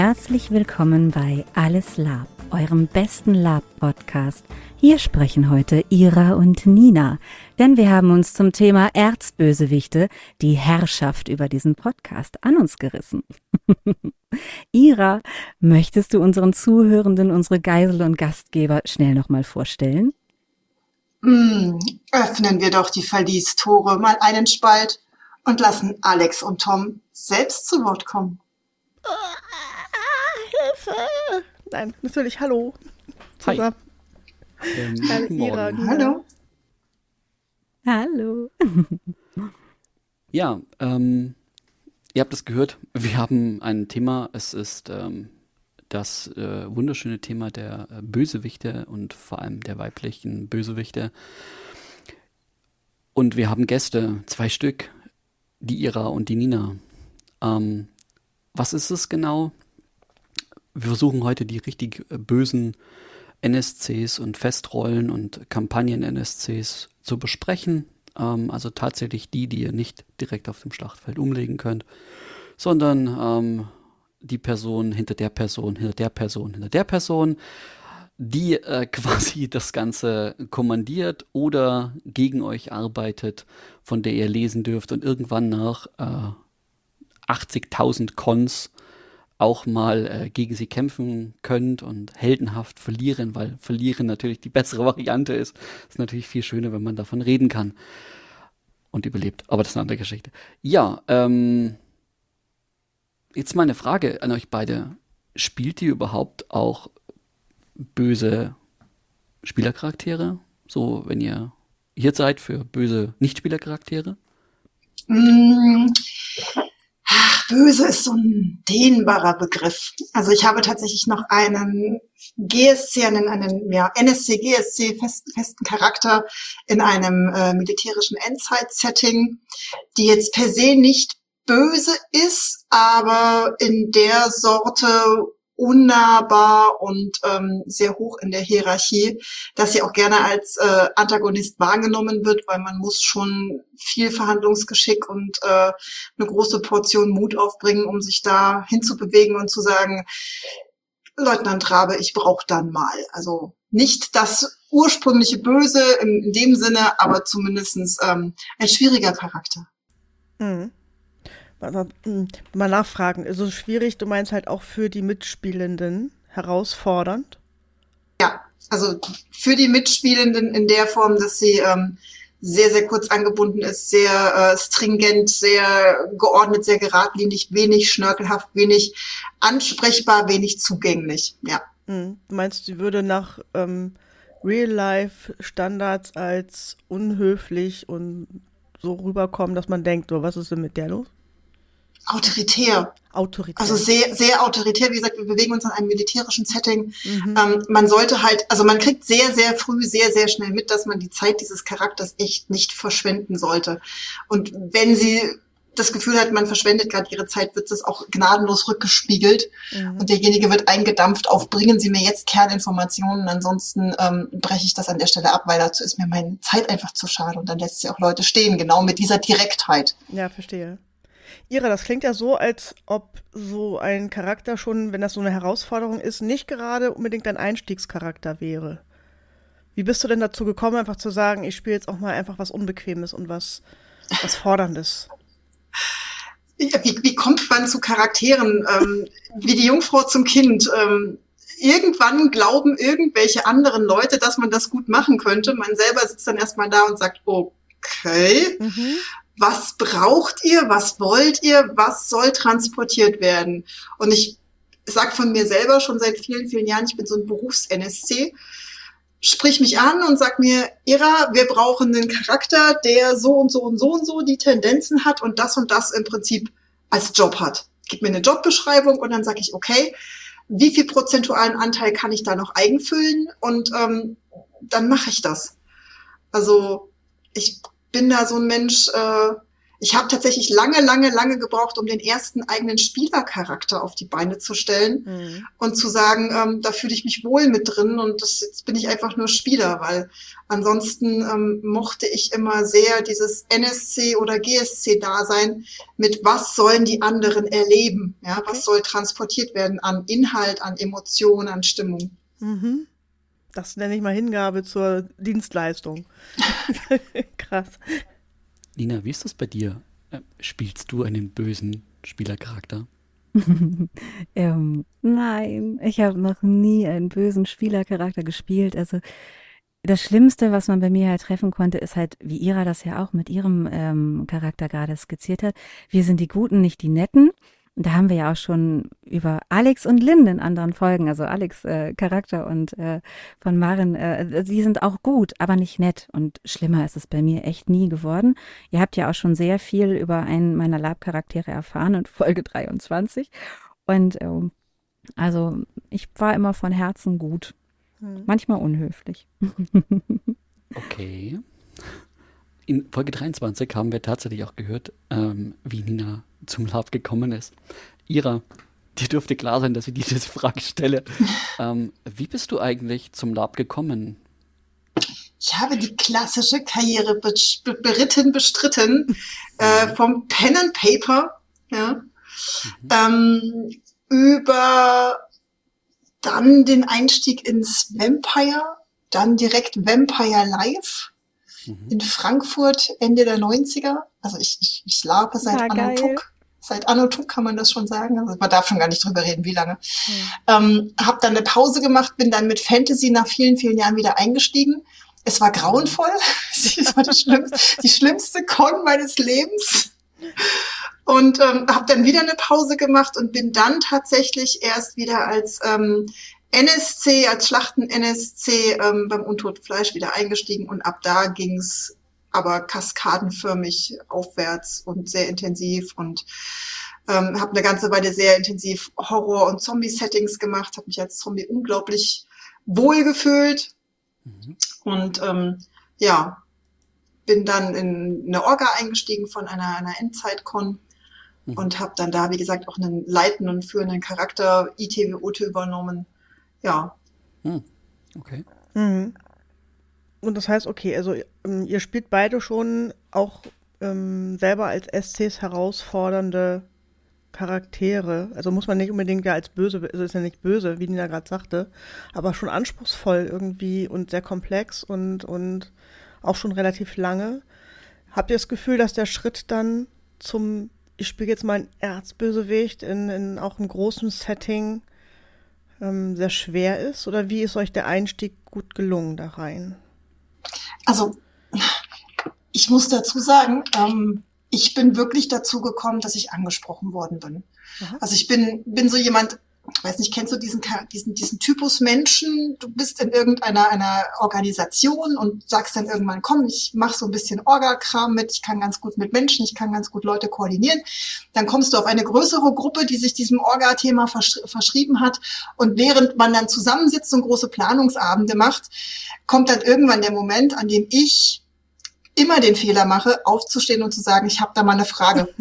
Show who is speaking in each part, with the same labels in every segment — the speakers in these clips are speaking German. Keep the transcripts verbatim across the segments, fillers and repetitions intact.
Speaker 1: Herzlich willkommen bei Alles Lab, eurem besten Lab-Podcast. Hier sprechen heute Ira und Nina, denn wir haben uns zum Thema Erzbösewichte, die Herrschaft über diesen Podcast, an uns gerissen. Ira, möchtest du unseren Zuhörenden, unsere Geisel und Gastgeber schnell nochmal vorstellen?
Speaker 2: Mm, öffnen wir doch die Verlies-Tore mal einen Spalt und lassen Alex und Tom selbst zu Wort kommen.
Speaker 3: Hilfe! Nein, natürlich, hallo.
Speaker 4: Hi.
Speaker 3: Zusammen.
Speaker 4: Ähm,
Speaker 3: Hallo,
Speaker 4: guten
Speaker 3: Ira.
Speaker 4: Morgen.
Speaker 2: Hallo.
Speaker 1: Hallo.
Speaker 4: Ja, ähm, ihr habt es gehört, wir haben ein Thema, es ist ähm, das äh, wunderschöne Thema der äh, Bösewichte und vor allem der weiblichen Bösewichte. Und wir haben Gäste, zwei Stück, die Ira und die Nina. Ähm, was ist es genau? Wir versuchen heute die richtig äh, bösen N S Cs und Festrollen und Kampagnen-N S Cs zu besprechen. Ähm, also tatsächlich die, die ihr nicht direkt auf dem Schlachtfeld umlegen könnt, sondern ähm, die Person hinter der Person, hinter der Person, hinter der Person, die äh, quasi das Ganze kommandiert oder gegen euch arbeitet, von der ihr lesen dürft und irgendwann nach äh, achtzigtausend Cons auch mal äh, gegen sie kämpfen könnt und heldenhaft verlieren, weil verlieren natürlich die bessere Variante ist. Ist natürlich viel schöner, wenn man davon reden kann und überlebt. Aber das ist eine andere Geschichte. Ja, ähm, jetzt mal eine Frage an euch beide. Spielt ihr überhaupt auch böse Spielercharaktere? So, wenn ihr hier seid für böse Nicht-Spielercharaktere?
Speaker 2: Mm, ach, böse ist so ein dehnbarer Begriff. Also ich habe tatsächlich noch einen G S C, einen, einen ja, N S C, G S C festen, festen Charakter in einem äh, militärischen Endzeit-Setting, die jetzt per se nicht böse ist, aber in der Sorte unnahbar und ähm, sehr hoch in der Hierarchie, dass sie auch gerne als äh, Antagonist wahrgenommen wird, weil man muss schon viel Verhandlungsgeschick und äh, eine große Portion Mut aufbringen, um sich da hinzubewegen und zu sagen, Leutnant Rabe, ich brauche dann mal. Also nicht das ursprüngliche Böse in, in dem Sinne, aber zumindestens ähm, ein schwieriger Charakter.
Speaker 3: Mhm. Also, mh, mal nachfragen, ist es schwierig, du meinst halt auch für die Mitspielenden herausfordernd?
Speaker 2: Ja, also für die Mitspielenden in der Form, dass sie ähm, sehr, sehr kurz angebunden ist, sehr äh, stringent, sehr geordnet, sehr geradlinig, wenig schnörkelhaft, wenig ansprechbar, wenig zugänglich, ja.
Speaker 3: Mhm. Du meinst, sie würde nach ähm, Real-Life-Standards als unhöflich und so rüberkommen, dass man denkt, oh, was ist denn mit der los?
Speaker 2: Autoritär.
Speaker 3: Autoritär.
Speaker 2: Also sehr, sehr autoritär. Wie gesagt, wir bewegen uns in einem militärischen Setting.
Speaker 3: Mhm.
Speaker 2: Ähm, man sollte halt, also man kriegt sehr, sehr früh, sehr, sehr schnell mit, dass man die Zeit dieses Charakters echt nicht verschwenden sollte. Und wenn sie das Gefühl hat, man verschwendet gerade ihre Zeit, wird es auch gnadenlos rückgespiegelt. Mhm. Und derjenige wird eingedampft auf, bringen Sie mir jetzt Kerninformationen, ansonsten ähm, breche ich das an der Stelle ab, weil dazu ist mir meine Zeit einfach zu schade. Und dann lässt sie auch Leute stehen, genau mit dieser Direktheit.
Speaker 3: Ja, verstehe. Ira, das klingt ja so, als ob so ein Charakter schon, wenn das so eine Herausforderung ist, nicht gerade unbedingt ein Einstiegscharakter wäre. Wie bist du denn dazu gekommen, einfach zu sagen, ich spiele jetzt auch mal einfach was Unbequemes und was, was Forderndes?
Speaker 2: Wie, wie kommt man zu Charakteren? Ähm, wie die Jungfrau zum Kind. Ähm, irgendwann glauben irgendwelche anderen Leute, dass man das gut machen könnte. Man selber sitzt dann erstmal da und sagt, okay, mhm. Was braucht ihr? Was wollt ihr? Was soll transportiert werden? Und ich sage von mir selber schon seit vielen, vielen Jahren, ich bin so ein Berufs-N S C, sprich mich an und sag mir, Ira, wir brauchen einen Charakter, der so und so und so und so die Tendenzen hat und das und das im Prinzip als Job hat. Gib mir eine Jobbeschreibung und dann sage ich, okay, wie viel prozentualen Anteil kann ich da noch eigenfüllen? Und ähm, dann mache ich das. Also ich bin da so ein Mensch, äh, Ich habe tatsächlich lange, lange, lange gebraucht, um den ersten eigenen Spielercharakter auf die Beine zu stellen mhm. und zu sagen, ähm, da fühle ich mich wohl mit drin und das, jetzt bin ich einfach nur Spieler, weil ansonsten ähm, mochte ich immer sehr dieses N S C oder G S C-Dasein mit was sollen die anderen erleben, ja, okay. was soll transportiert werden an Inhalt, an Emotionen, an Stimmung.
Speaker 3: Mhm. Das nenne ich mal Hingabe zur Dienstleistung. Krass.
Speaker 4: Nina, wie ist das bei dir? Spielst du einen bösen Spielercharakter?
Speaker 1: ähm, nein, ich habe noch nie einen bösen Spielercharakter gespielt. Also das Schlimmste, was man bei mir halt treffen konnte, ist halt, wie Ira das ja auch mit ihrem ähm, Charakter gerade skizziert hat. Wir sind die Guten, nicht die Netten. Und da haben wir ja auch schon über Alex und Lynn in anderen Folgen, also Alex äh, Charakter und äh, von Maren, äh, die sind auch gut, aber nicht nett. Und schlimmer ist es bei mir echt nie geworden. Ihr habt ja auch schon sehr viel über einen meiner Lab-Charaktere erfahren in Folge dreiundzwanzig. Und ähm, also ich war immer von Herzen gut. Hm. Manchmal unhöflich.
Speaker 4: Okay. In Folge dreiundzwanzig haben wir tatsächlich auch gehört, ähm, wie Nina zum Lab gekommen ist. Ira, dir dürfte klar sein, dass ich diese Frage stelle. ähm, wie bist du eigentlich zum Lab gekommen?
Speaker 2: Ich habe die klassische Karriere be- be- beritten, bestritten, mhm. äh, vom Pen and Paper, ja, mhm. ähm, über dann den Einstieg ins Vampire, dann direkt Vampire Live mhm. in Frankfurt Ende der neunziger. Also ich, ich, ich labe seit ja, Anno Tuck. Seit Anno Tuck kann man das schon sagen. Also man darf schon gar nicht drüber reden, wie lange. Mhm. Ähm, hab dann eine Pause gemacht, bin dann mit Fantasy nach vielen, vielen Jahren wieder eingestiegen. Es war grauenvoll. Das war das schlimmste, die schlimmste Con meines Lebens. Und ähm, habe dann wieder eine Pause gemacht und bin dann tatsächlich erst wieder als ähm, N S C, als Schlachten-N S C ähm, beim Untoten Fleisch wieder eingestiegen. Und ab da ging's aber kaskadenförmig aufwärts und sehr intensiv und ähm, habe eine ganze Weile sehr intensiv Horror- und Zombie-Settings gemacht, habe mich als Zombie unglaublich wohl gefühlt mhm. und ähm, ja, bin dann in eine Orga eingestiegen von einer, einer Endzeit-Con mhm. und habe dann da, wie gesagt, auch einen leitenden und führenden Charakter, I T W O T übernommen. Ja.
Speaker 4: Mhm. Okay.
Speaker 3: Mhm. Und das heißt, okay, also ähm, ihr spielt beide schon auch ähm, selber als S Cs herausfordernde Charaktere. Also muss man nicht unbedingt ja als böse, also ist ja nicht böse, wie Nina gerade sagte, aber schon anspruchsvoll irgendwie und sehr komplex und, und auch schon relativ lange. Habt ihr das Gefühl, dass der Schritt dann zum, ich spiele jetzt mal einen Erzbösewicht in, in auch einem großen Setting ähm, sehr schwer ist? Oder wie ist euch der Einstieg gut gelungen da rein?
Speaker 2: Also, ich muss dazu sagen, ähm, ich bin wirklich dazu gekommen, dass ich angesprochen worden bin. Aha. Also ich bin bin so jemand, ich weiß nicht, kennst du diesen diesen diesen Typus Menschen? Du bist in irgendeiner einer Organisation und sagst dann irgendwann, komm, ich mache so ein bisschen Orga-Kram mit, ich kann ganz gut mit Menschen, ich kann ganz gut Leute koordinieren. Dann kommst du auf eine größere Gruppe, die sich diesem Orga-Thema versch- verschrieben hat und während man dann zusammensitzt und große Planungsabende macht, kommt dann irgendwann der Moment, an dem ich immer den Fehler mache, aufzustehen und zu sagen, ich habe da mal eine Frage.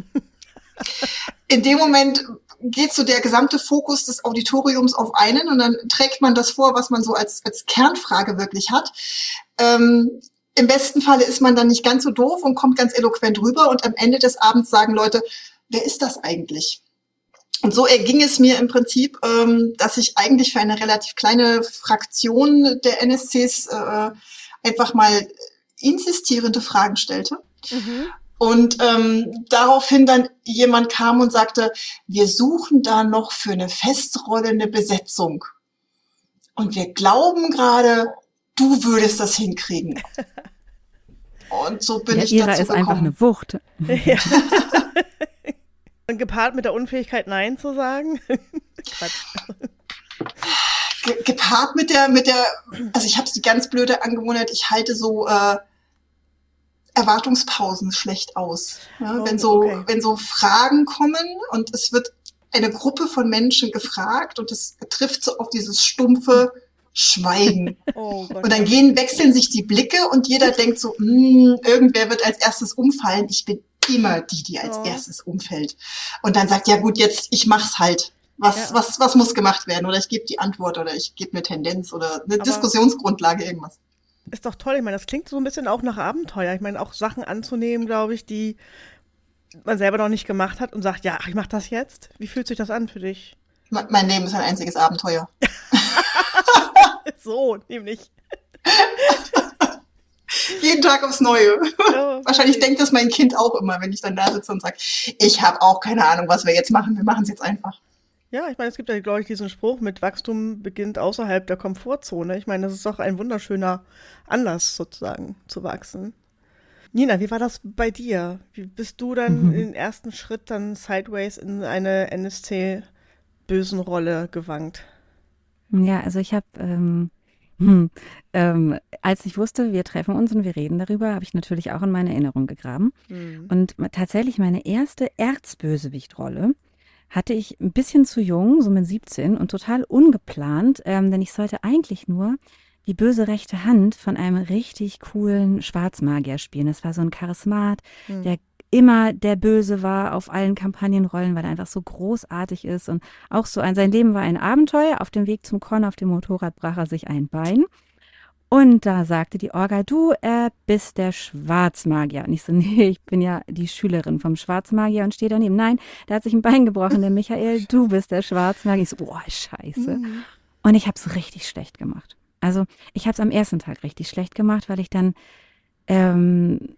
Speaker 2: In dem Moment geht so der gesamte Fokus des Auditoriums auf einen und dann trägt man das vor, was man so als, als Kernfrage wirklich hat. Ähm, im besten Falle ist man dann nicht ganz so doof und kommt ganz eloquent rüber und am Ende des Abends sagen Leute, wer ist das eigentlich? Und so erging es mir im Prinzip, ähm, dass ich eigentlich für eine relativ kleine Fraktion der N S Cs äh, einfach mal insistierende Fragen stellte. Mhm. Und ähm, daraufhin dann jemand kam und sagte, wir suchen da noch für eine Festrolle eine Besetzung. Und wir glauben gerade, du würdest das hinkriegen. Und so bin
Speaker 1: ja,
Speaker 2: ich
Speaker 1: Ira
Speaker 2: dazu
Speaker 1: ist
Speaker 2: gekommen.
Speaker 1: Einfach eine Wucht.
Speaker 3: Ja. Und gepaart mit der Unfähigkeit, Nein zu sagen?
Speaker 2: Ge- gepaart mit der, mit der, also ich habe die ganz blöde Angewohnheit, ich halte so äh, Erwartungspausen schlecht aus. Ja, oh, wenn so, okay. wenn so Fragen kommen und es wird eine Gruppe von Menschen gefragt und es trifft so auf dieses stumpfe Schweigen. Oh Gott. Und dann gehen, wechseln sich die Blicke und jeder denkt so, hm, irgendwer wird als erstes umfallen. Ich bin immer die, die als
Speaker 3: Oh.
Speaker 2: erstes umfällt. Und dann sagt, ja gut, jetzt, ich mach's halt. Was,
Speaker 3: Ja.
Speaker 2: was, was muss gemacht werden? Oder ich gebe die Antwort oder ich gebe eine Tendenz oder eine
Speaker 3: Aber-
Speaker 2: Diskussionsgrundlage, irgendwas.
Speaker 3: Ist doch toll. Ich meine, das klingt so ein bisschen auch nach Abenteuer. Ich meine, auch Sachen anzunehmen, glaube ich, die man selber noch nicht gemacht hat und sagt, ja, ach, ich mache das jetzt. Wie fühlt sich das an für dich?
Speaker 2: Me- Mein Leben ist ein einziges Abenteuer.
Speaker 3: So, nämlich.
Speaker 2: Jeden Tag aufs Neue.
Speaker 3: Ja,
Speaker 2: Wahrscheinlich denkt das mein Kind auch immer, wenn ich dann da sitze und sage, ich habe auch keine Ahnung, was wir jetzt machen. Wir machen es jetzt einfach.
Speaker 3: Ja, ich meine, es gibt ja, glaube ich, diesen Spruch, mit Wachstum beginnt außerhalb der Komfortzone. Ich meine, das ist doch ein wunderschöner Anlass, sozusagen, zu wachsen. Nina, wie war das bei dir? Wie bist du dann
Speaker 1: Mhm.
Speaker 3: in den ersten Schritt dann sideways in eine N S C-Bösenrolle gewankt?
Speaker 1: Ja, also ich habe, ähm, hm, ähm, als ich wusste, wir treffen uns und wir reden darüber, habe ich natürlich auch in meine Erinnerung gegraben.
Speaker 3: Hm.
Speaker 1: Und ma- tatsächlich meine erste Erzbösewichtrolle hatte ich ein bisschen zu jung, so mit siebzehn und total ungeplant, ähm, denn ich sollte eigentlich nur die böse rechte Hand von einem richtig coolen Schwarzmagier spielen. Das war so ein Charismat,
Speaker 3: Hm.
Speaker 1: der immer der Böse war auf allen Kampagnenrollen, weil er einfach so großartig ist und auch so ein, sein Leben war ein Abenteuer. Auf dem Weg zum Con auf dem Motorrad brach er sich ein Bein. Und da sagte die Orga, du äh, bist der Schwarzmagier. Und ich so, nee, ich bin ja die Schülerin vom Schwarzmagier und stehe daneben. Nein, der hat sich ein Bein gebrochen, der Michael, du bist der Schwarzmagier. Ich so, oh, scheiße.
Speaker 3: Hm.
Speaker 1: Und ich habe es richtig schlecht gemacht. Also ich habe es am ersten Tag richtig schlecht gemacht, weil ich dann, ähm,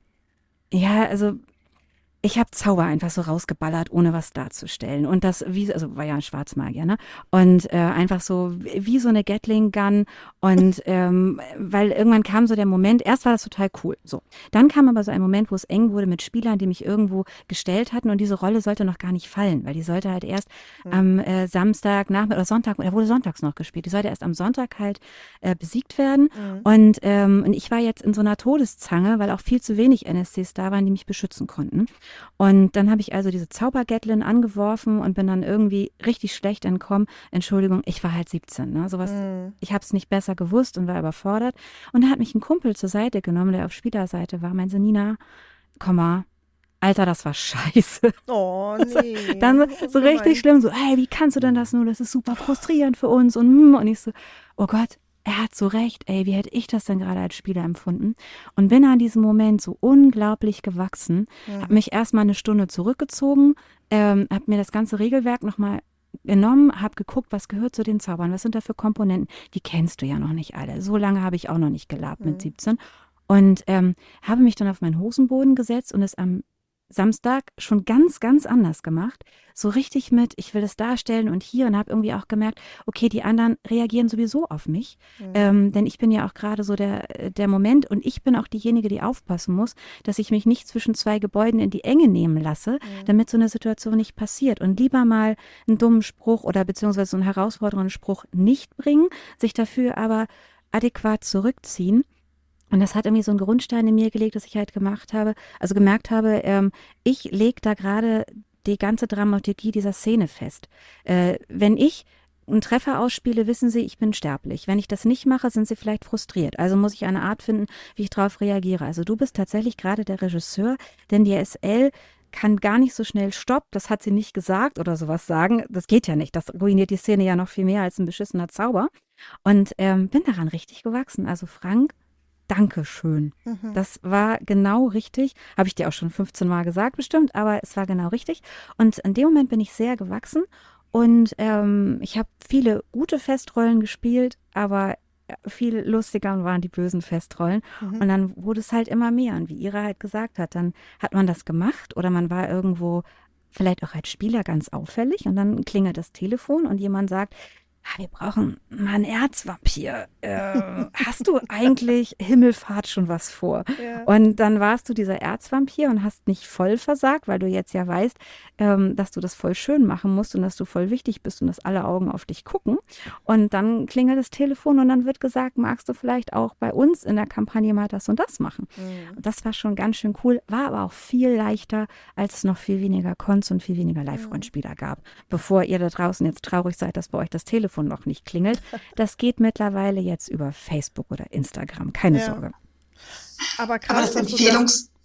Speaker 1: ja, also ich habe Zauber einfach so rausgeballert, ohne was darzustellen. Und das, wie, also war ja ein Schwarzmagier, ne? Und äh, einfach so wie so eine Gatling-Gun. Und ähm, weil irgendwann kam so der Moment, erst war das total cool. So. Dann kam aber so ein Moment, wo es eng wurde mit Spielern, die mich irgendwo gestellt hatten. Und diese Rolle sollte noch gar nicht fallen, weil die sollte halt erst
Speaker 3: Mhm.
Speaker 1: am äh, Samstag, Nachmittag oder Sonntag, oder wurde sonntags noch gespielt. Die sollte erst am Sonntag halt äh, besiegt werden.
Speaker 3: Mhm.
Speaker 1: Und, ähm, und ich war jetzt in so einer Todeszange, weil auch viel zu wenig N S Cs da waren, die mich beschützen konnten. Und dann habe ich also diese Zaubergatlin angeworfen und bin dann irgendwie richtig schlecht entkommen. Entschuldigung, ich war halt siebzehn, ne? Sowas,
Speaker 3: Hm.
Speaker 1: ich habe es nicht besser gewusst und war überfordert. Und da hat mich ein Kumpel zur Seite genommen, der auf Spielerseite war. Meinte, Nina, komm mal, Alter, das war scheiße.
Speaker 3: Oh, nee.
Speaker 1: Dann
Speaker 3: Oh,
Speaker 1: so
Speaker 3: gemein.
Speaker 1: richtig schlimm, so, hey, wie kannst du denn das nur? Das ist super frustrierend für uns. Und, hm, und ich so, oh Gott, er hat so recht, ey, wie hätte ich das denn gerade als Spieler empfunden? Und bin an diesem Moment so unglaublich gewachsen,
Speaker 3: Mhm.
Speaker 1: habe mich erstmal eine Stunde zurückgezogen, ähm, habe mir das ganze Regelwerk nochmal genommen, habe geguckt, was gehört zu den Zaubern, was sind da für Komponenten, die kennst du ja noch nicht alle. So lange habe ich auch noch nicht gelabt mit
Speaker 3: Mhm.
Speaker 1: siebzehn. Und ähm, habe mich dann auf meinen Hosenboden gesetzt und es am Samstag schon ganz, ganz anders gemacht. So richtig mit, ich will es darstellen und hier und habe irgendwie auch gemerkt, okay, die anderen reagieren sowieso auf mich.
Speaker 3: Mhm.
Speaker 1: Ähm, denn ich bin ja auch gerade so der, der Moment und ich bin auch diejenige, die aufpassen muss, dass ich mich nicht zwischen zwei Gebäuden in die Enge nehmen lasse,
Speaker 3: Mhm.
Speaker 1: damit so eine Situation nicht passiert. Und lieber mal einen dummen Spruch oder beziehungsweise so einen herausfordernden Spruch nicht bringen, sich dafür aber adäquat zurückziehen. Und das hat irgendwie so einen Grundstein in mir gelegt, dass ich halt gemacht habe, also gemerkt habe, ähm, ich lege da gerade die ganze Dramaturgie dieser Szene fest. Äh, wenn ich einen Treffer ausspiele, wissen sie, ich bin sterblich. Wenn ich das nicht mache, sind sie vielleicht frustriert. Also muss ich eine Art finden, wie ich darauf reagiere. Also du bist tatsächlich gerade der Regisseur, denn die S L kann gar nicht so schnell Stopp, das hat sie nicht gesagt oder sowas sagen. Das geht ja nicht. Das ruiniert die Szene ja noch viel mehr als ein beschissener Zauber. Und ähm, bin daran richtig gewachsen. Also Frank, Dankeschön.
Speaker 3: Mhm.
Speaker 1: Das war genau richtig. Habe ich dir auch schon fünfzehn Mal gesagt bestimmt, aber es war genau richtig. Und in dem Moment bin ich sehr gewachsen und ähm, ich habe viele gute Festrollen gespielt, aber viel lustiger waren die bösen Festrollen.
Speaker 3: Mhm.
Speaker 1: Und dann wurde es halt immer mehr. Und wie Ira halt gesagt hat, dann hat man das gemacht oder man war irgendwo vielleicht auch als Spieler ganz auffällig und dann klingelt das Telefon und jemand sagt, ah, wir brauchen mal einen Erzvampir. Äh, hast du eigentlich Himmelfahrt schon was vor?
Speaker 3: Ja.
Speaker 1: Und dann warst du dieser Erzvampir und hast nicht voll versagt, weil du jetzt ja weißt, ähm, dass du das voll schön machen musst und dass du voll wichtig bist und dass alle Augen auf dich gucken. Und dann klingelt das Telefon und dann wird gesagt, magst du vielleicht auch bei uns in der Kampagne mal das und das machen?
Speaker 3: Mhm.
Speaker 1: Und das war schon ganz schön cool, war aber auch viel leichter, als es noch viel weniger Cons und viel weniger Live-Rollenspieler gab. Bevor ihr da draußen jetzt traurig seid, dass bei euch das Telefon noch nicht klingelt, das geht mittlerweile jetzt über Facebook oder Instagram, keine
Speaker 3: Ja.
Speaker 1: Sorge.
Speaker 3: Aber
Speaker 2: Aber
Speaker 3: krass,
Speaker 2: das
Speaker 3: dass du das,
Speaker 2: Empfehlungs...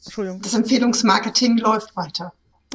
Speaker 3: Entschuldigung.
Speaker 2: Das Empfehlungsmarketing läuft weiter.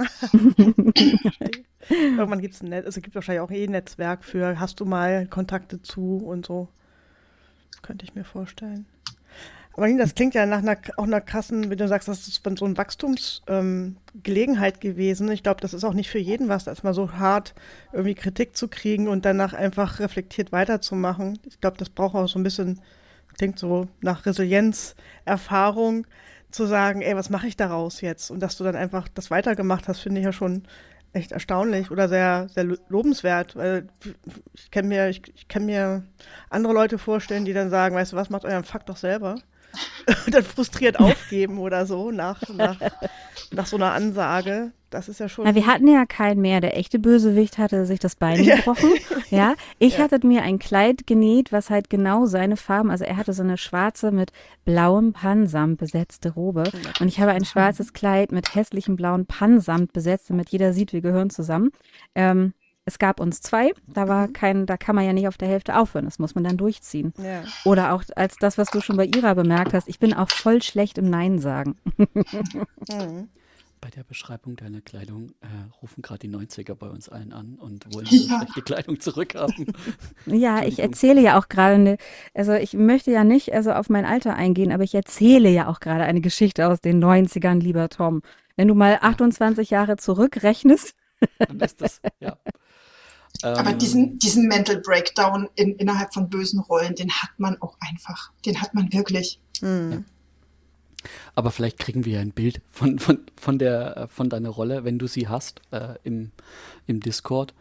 Speaker 3: Irgendwann gibt es ein Netz, also gibt wahrscheinlich auch eh ein Netzwerk für, hast du mal Kontakte zu und so. Könnte ich mir vorstellen. Aber Nina, das klingt ja nach einer, auch einer krassen, wenn du sagst, das ist so eine Wachstumsgelegenheit ähm, gewesen. Ich glaube, das ist auch nicht für jeden was, erstmal so hart irgendwie Kritik zu kriegen und danach einfach reflektiert weiterzumachen. Ich glaube, das braucht auch so ein bisschen, klingt so nach Resilienz, Erfahrung, zu sagen, ey, was mache ich daraus jetzt? Und dass du dann einfach das weitergemacht hast, finde ich ja schon echt erstaunlich oder sehr, sehr lobenswert. Weil ich kann mir, ich, ich kann mir andere Leute vorstellen, die dann sagen, weißt du was, macht euren Fuck doch selber. Und dann frustriert aufgeben oder so nach, nach, nach so einer Ansage. Das ist ja schon.
Speaker 1: Na, wir hatten ja keinen mehr. Der echte Bösewicht hatte sich das Bein
Speaker 3: Ja.
Speaker 1: gebrochen. Ja, ich
Speaker 3: Ja.
Speaker 1: hatte mir ein Kleid genäht, was halt genau seine Farben, also er hatte so eine schwarze mit blauem Pannsamt besetzte Robe und ich habe ein schwarzes Kleid mit hässlichem blauen Pannsamt besetzt, damit jeder sieht, wir gehören zusammen. Ähm, es gab uns zwei, da war kein, da kann man ja nicht auf der Hälfte aufhören, das muss man dann durchziehen.
Speaker 3: Ja.
Speaker 1: Oder auch als das, was du schon bei Ira bemerkt hast, ich bin auch voll schlecht im Nein sagen.
Speaker 3: Mhm.
Speaker 4: Bei der Beschreibung deiner Kleidung äh, rufen gerade die neunziger bei uns allen an und wollen
Speaker 2: Ja.
Speaker 4: ihre schlechte Kleidung zurückhaben.
Speaker 1: Ja, ich
Speaker 4: Entschuldigung.
Speaker 1: erzähle ja auch gerade eine, also ich möchte ja nicht also auf mein Alter eingehen, aber ich erzähle ja auch gerade eine Geschichte aus den neunzigern, lieber Tom. Wenn du mal achtundzwanzig Jahre zurückrechnest,
Speaker 4: Dann ist das, ja.
Speaker 2: Aber
Speaker 4: Ähm,
Speaker 2: diesen, diesen Mental Breakdown in, innerhalb von bösen Rollen, den hat man auch einfach. Den hat man wirklich.
Speaker 3: Mhm.
Speaker 4: Aber vielleicht kriegen wir ja ein Bild von, von, von, der, äh, von deiner Rolle, wenn du sie hast, äh, im, im Discord.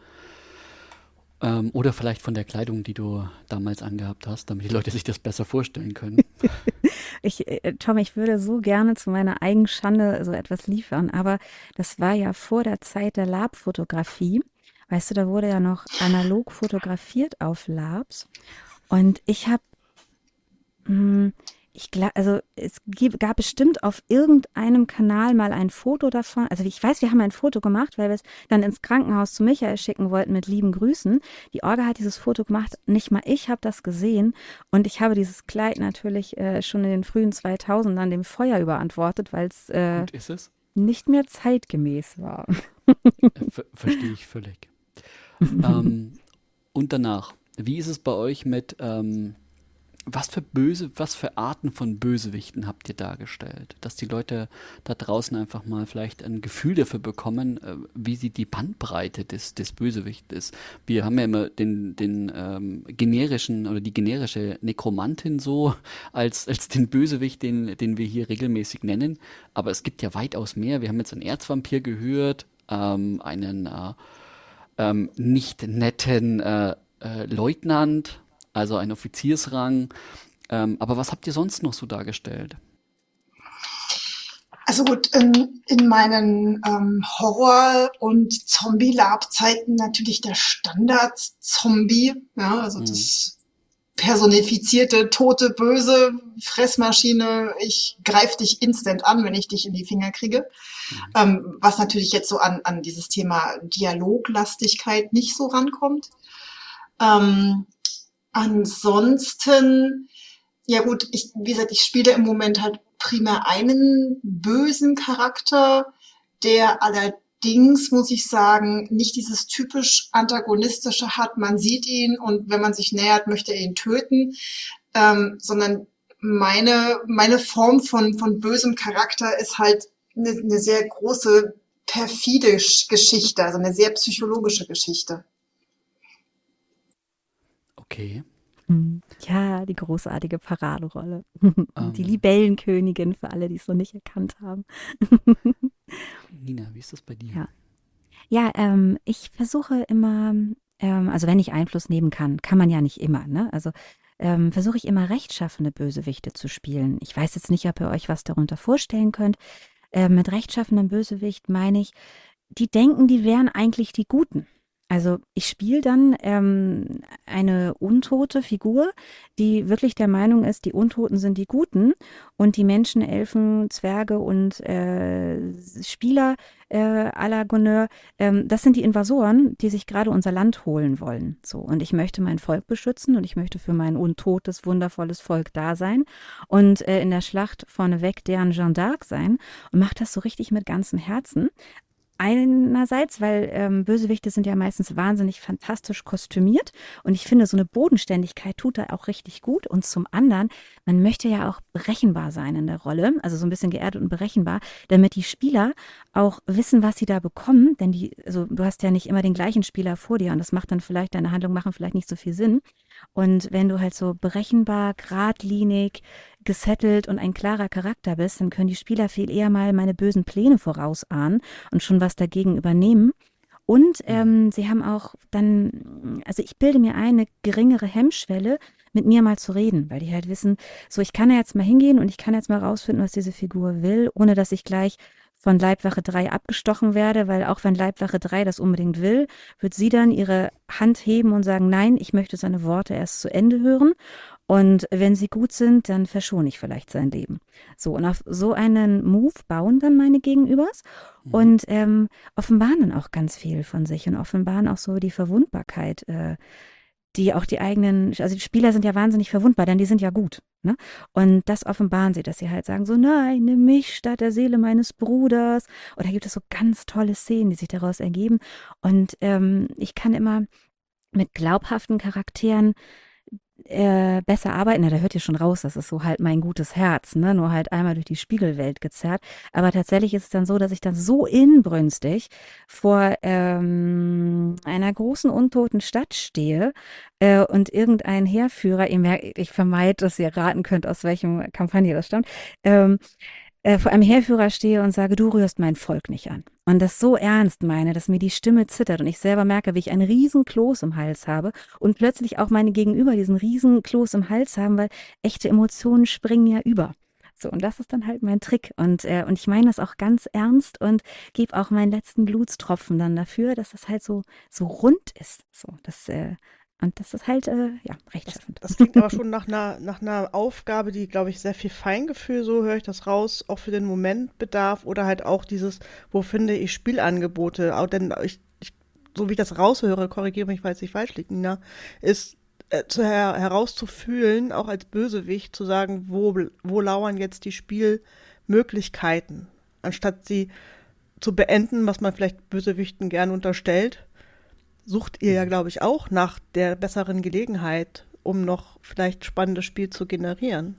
Speaker 4: Ähm, oder vielleicht von der Kleidung, die du damals angehabt hast, damit die Leute sich das besser vorstellen können.
Speaker 1: ich, äh, Tom, ich würde so gerne zu meiner eigenen Schande so etwas liefern, aber das war ja vor der Zeit der Lab-Fotografie. Weißt du, da wurde ja noch analog fotografiert auf Labs und ich habe Hm, Ich glaube, also es gib- gab bestimmt auf irgendeinem Kanal mal ein Foto davon. Also ich weiß, wir haben ein Foto gemacht, weil wir es dann ins Krankenhaus zu Michael schicken wollten mit lieben Grüßen. Die Orga hat dieses Foto gemacht, nicht mal ich habe das gesehen. Und ich habe dieses Kleid natürlich äh, schon in den frühen zweitausendern dem Feuer überantwortet, weil es äh,
Speaker 4: Und ist es?
Speaker 1: nicht mehr zeitgemäß war.
Speaker 4: Äh, ver verstehe ich völlig. ähm, und danach, wie ist es bei euch mit, ähm, was für böse, was für Arten von Bösewichten habt ihr dargestellt? Dass die Leute da draußen einfach mal vielleicht ein Gefühl dafür bekommen, äh, wie sie die Bandbreite des, des Bösewichts ist. Wir haben ja immer den, den ähm, generischen oder die generische Nekromantin so als, als den Bösewicht, den, den wir hier regelmäßig nennen. Aber es gibt ja weitaus mehr. Wir haben jetzt einen Erzvampir gehört, ähm, einen äh, ähm, nicht netten äh, äh, Leutnant, also ein Offiziersrang. Ähm, aber was habt ihr sonst noch so dargestellt?
Speaker 2: Also gut, in, in meinen ähm, Horror- und Zombie-Lab-Zeiten natürlich der Standard-Zombie, ja, also
Speaker 4: Mhm.
Speaker 2: das personifizierte, tote, böse Fressmaschine. Ich greife dich instant an, wenn ich dich in die Finger kriege. Ähm, was natürlich jetzt so an, an dieses Thema Dialoglastigkeit nicht so rankommt. Ähm, ansonsten, ja gut, ich, wie gesagt, ich spiele im Moment halt primär einen bösen Charakter, der allerdings, muss ich sagen, nicht dieses typisch antagonistische hat. Man sieht ihn und wenn man sich nähert, möchte er ihn töten, ähm, sondern meine, meine Form von, von bösem Charakter ist halt eine, eine sehr große perfide Geschichte, also eine sehr psychologische Geschichte.
Speaker 4: Okay.
Speaker 1: Hm. Ja, die großartige Paraderolle. Die
Speaker 4: Ähm,
Speaker 1: Libellenkönigin für alle, die es noch nicht erkannt haben.
Speaker 4: Nina, wie ist das bei dir?
Speaker 1: Ja. Ja, ähm, ich versuche immer, ähm, also wenn ich Einfluss nehmen kann, kann man ja nicht immer, ne? Also ähm, versuche ich immer rechtschaffene Bösewichte zu spielen. Ich weiß jetzt nicht, ob ihr euch was darunter vorstellen könnt. Äh, mit rechtschaffenem Bösewicht meine ich, die denken, die wären eigentlich die Guten. Also ich spiele dann ähm, eine untote Figur, die wirklich der Meinung ist, die Untoten sind die Guten und die Menschen, Elfen, Zwerge und äh, Spieler äh, à la Gouverneur, ähm, das sind die Invasoren, die sich gerade unser Land holen wollen. So, und ich möchte mein Volk beschützen und ich möchte für mein untotes, wundervolles Volk da sein und äh, in der Schlacht vorneweg deren Jeanne d'Arc sein und mache das so richtig mit ganzem Herzen. Einerseits, weil ähm, Bösewichte sind ja meistens wahnsinnig fantastisch kostümiert und ich finde, so eine Bodenständigkeit tut da auch richtig gut. Und zum anderen, man möchte ja auch berechenbar sein in der Rolle, also so ein bisschen geerdet und berechenbar, damit die Spieler auch wissen, was sie da bekommen. Denn die, also du hast ja nicht immer den gleichen Spieler vor dir und das macht dann vielleicht, deine Handlungen machen vielleicht nicht so viel Sinn. Und wenn du halt so berechenbar, geradlinig, gesettelt und ein klarer Charakter bist, dann können die Spieler viel eher mal meine bösen Pläne vorausahnen und schon was dagegen übernehmen. Und ähm, sie haben auch dann, also ich bilde mir ein, eine geringere Hemmschwelle, mit mir mal zu reden, weil die halt wissen, so ich kann ja jetzt mal hingehen und ich kann jetzt mal rausfinden, was diese Figur will, ohne dass ich gleich von Leibwache drei abgestochen werde, weil auch wenn Leibwache drei das unbedingt will, wird sie dann ihre Hand heben und sagen, nein, ich möchte seine Worte erst zu Ende hören. Und wenn sie gut sind, dann verschone ich vielleicht sein Leben. So, und auf so einen Move bauen dann meine Gegenübers mhm. und ähm, offenbaren dann auch ganz viel von sich und offenbaren auch so die Verwundbarkeit, äh, die auch die eigenen, also die Spieler sind ja wahnsinnig verwundbar, denn die sind ja gut. Ne? Und das offenbaren sie, dass sie halt sagen so, nein, nimm mich statt der Seele meines Bruders. Oder gibt es so ganz tolle Szenen, die sich daraus ergeben. Und ähm, ich kann immer mit glaubhaften Charakteren äh, besser arbeiten. Na, da hört ihr schon raus, das ist so halt mein gutes Herz, ne? Nur halt einmal durch die Spiegelwelt gezerrt. Aber tatsächlich ist es dann so, dass ich dann so inbrünstig vor ähm, einer großen untoten Stadt stehe äh, und irgendein Heerführer, ihr merkt, ich vermeide, dass ihr raten könnt, aus welchem Kampagne das stammt, ähm, äh, vor einem Heerführer stehe und sage, du rührst mein Volk nicht an. Und das so ernst meine, dass mir die Stimme zittert und ich selber merke, wie ich einen riesen Kloß im Hals habe und plötzlich auch meine Gegenüber diesen riesen Kloß im Hals haben, weil echte Emotionen springen ja über. So, und das ist dann halt mein Trick. Und, äh, und ich meine das auch ganz ernst und gebe auch meinen letzten Blutstropfen dann dafür, dass das halt so, so rund ist. So, das, äh, und das ist halt, äh, ja, rechtschaffend.
Speaker 3: Das, das klingt aber schon nach einer, nach einer Aufgabe, die, glaube ich, sehr viel Feingefühl, so höre ich das raus, auch für den Moment bedarf oder halt auch dieses, wo finde ich Spielangebote, auch denn ich, ich, so wie ich das raushöre, korrigiere mich, falls ich falsch liege, Nina, ist äh, zu her, herauszufühlen, auch als Bösewicht, zu sagen, wo, wo lauern jetzt die Spielmöglichkeiten, anstatt sie zu beenden, was man vielleicht Bösewichten gern unterstellt. Sucht ihr ja, glaube ich, auch nach der besseren Gelegenheit, um noch vielleicht spannendes Spiel zu generieren.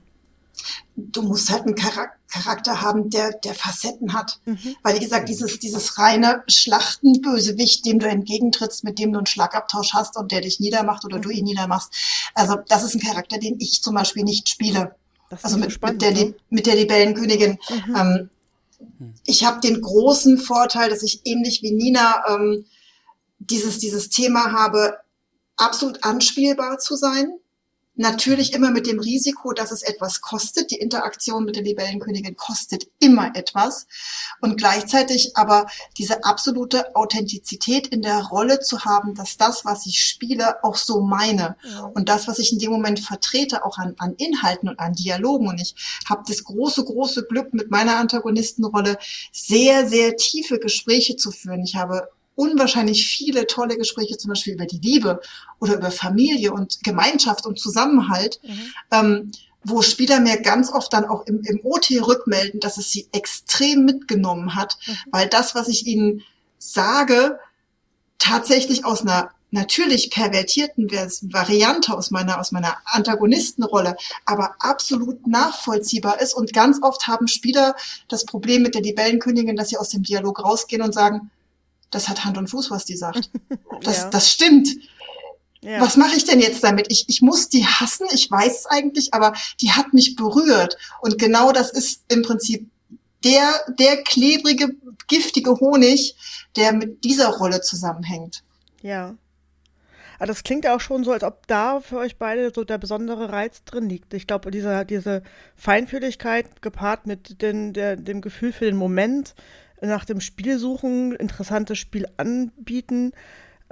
Speaker 2: Du musst halt einen Charak- Charakter haben, der, der Facetten hat. Mhm. Weil, wie gesagt, dieses, dieses reine Schlachtenbösewicht, dem du entgegentrittst, mit dem du einen Schlagabtausch hast und der dich niedermacht oder mhm. du ihn niedermachst. Also, das ist ein Charakter, den ich zum Beispiel nicht spiele. Das also mit, so spannend, mit, der, ne? mit der Libellenkönigin. Mhm. Ähm, ich habe den großen Vorteil, dass ich ähnlich wie Nina ähm, dieses, dieses Thema habe, absolut anspielbar zu sein. Natürlich immer mit dem Risiko, dass es etwas kostet. Die Interaktion mit der Libellenkönigin kostet immer etwas. Und gleichzeitig aber diese absolute Authentizität in der Rolle zu haben, dass das, was ich spiele, auch so meine. Ja. Und das, was ich in dem Moment vertrete, auch an, an Inhalten und an Dialogen. Und ich habe das große, große Glück, mit meiner Antagonistenrolle sehr, sehr tiefe Gespräche zu führen. Ich habe unwahrscheinlich viele tolle Gespräche, zum Beispiel über die Liebe oder über Familie und Gemeinschaft und Zusammenhalt, mhm. ähm, wo Spieler mir ganz oft dann auch im, im O T rückmelden, dass es sie extrem mitgenommen hat, mhm. weil das, was ich ihnen sage, tatsächlich aus einer natürlich pervertierten Variante aus meiner, aus meiner Antagonistenrolle, aber absolut nachvollziehbar ist. Und ganz oft haben Spieler das Problem mit der Libellenkönigin, dass sie aus dem Dialog rausgehen und sagen, das hat Hand und Fuß, was die sagt. Das, ja. das stimmt. Ja. Was mache ich denn jetzt damit? Ich, ich muss die hassen, ich weiß es eigentlich, aber die hat mich berührt. Und genau das ist im Prinzip der, der klebrige, giftige Honig, der mit dieser Rolle zusammenhängt.
Speaker 3: Ja. Aber das klingt ja auch schon so, als ob da für euch beide so der besondere Reiz drin liegt. Ich glaube, diese, diese Feinfühligkeit gepaart mit den, der, dem Gefühl für den Moment, nach dem Spiel suchen, interessantes Spiel anbieten,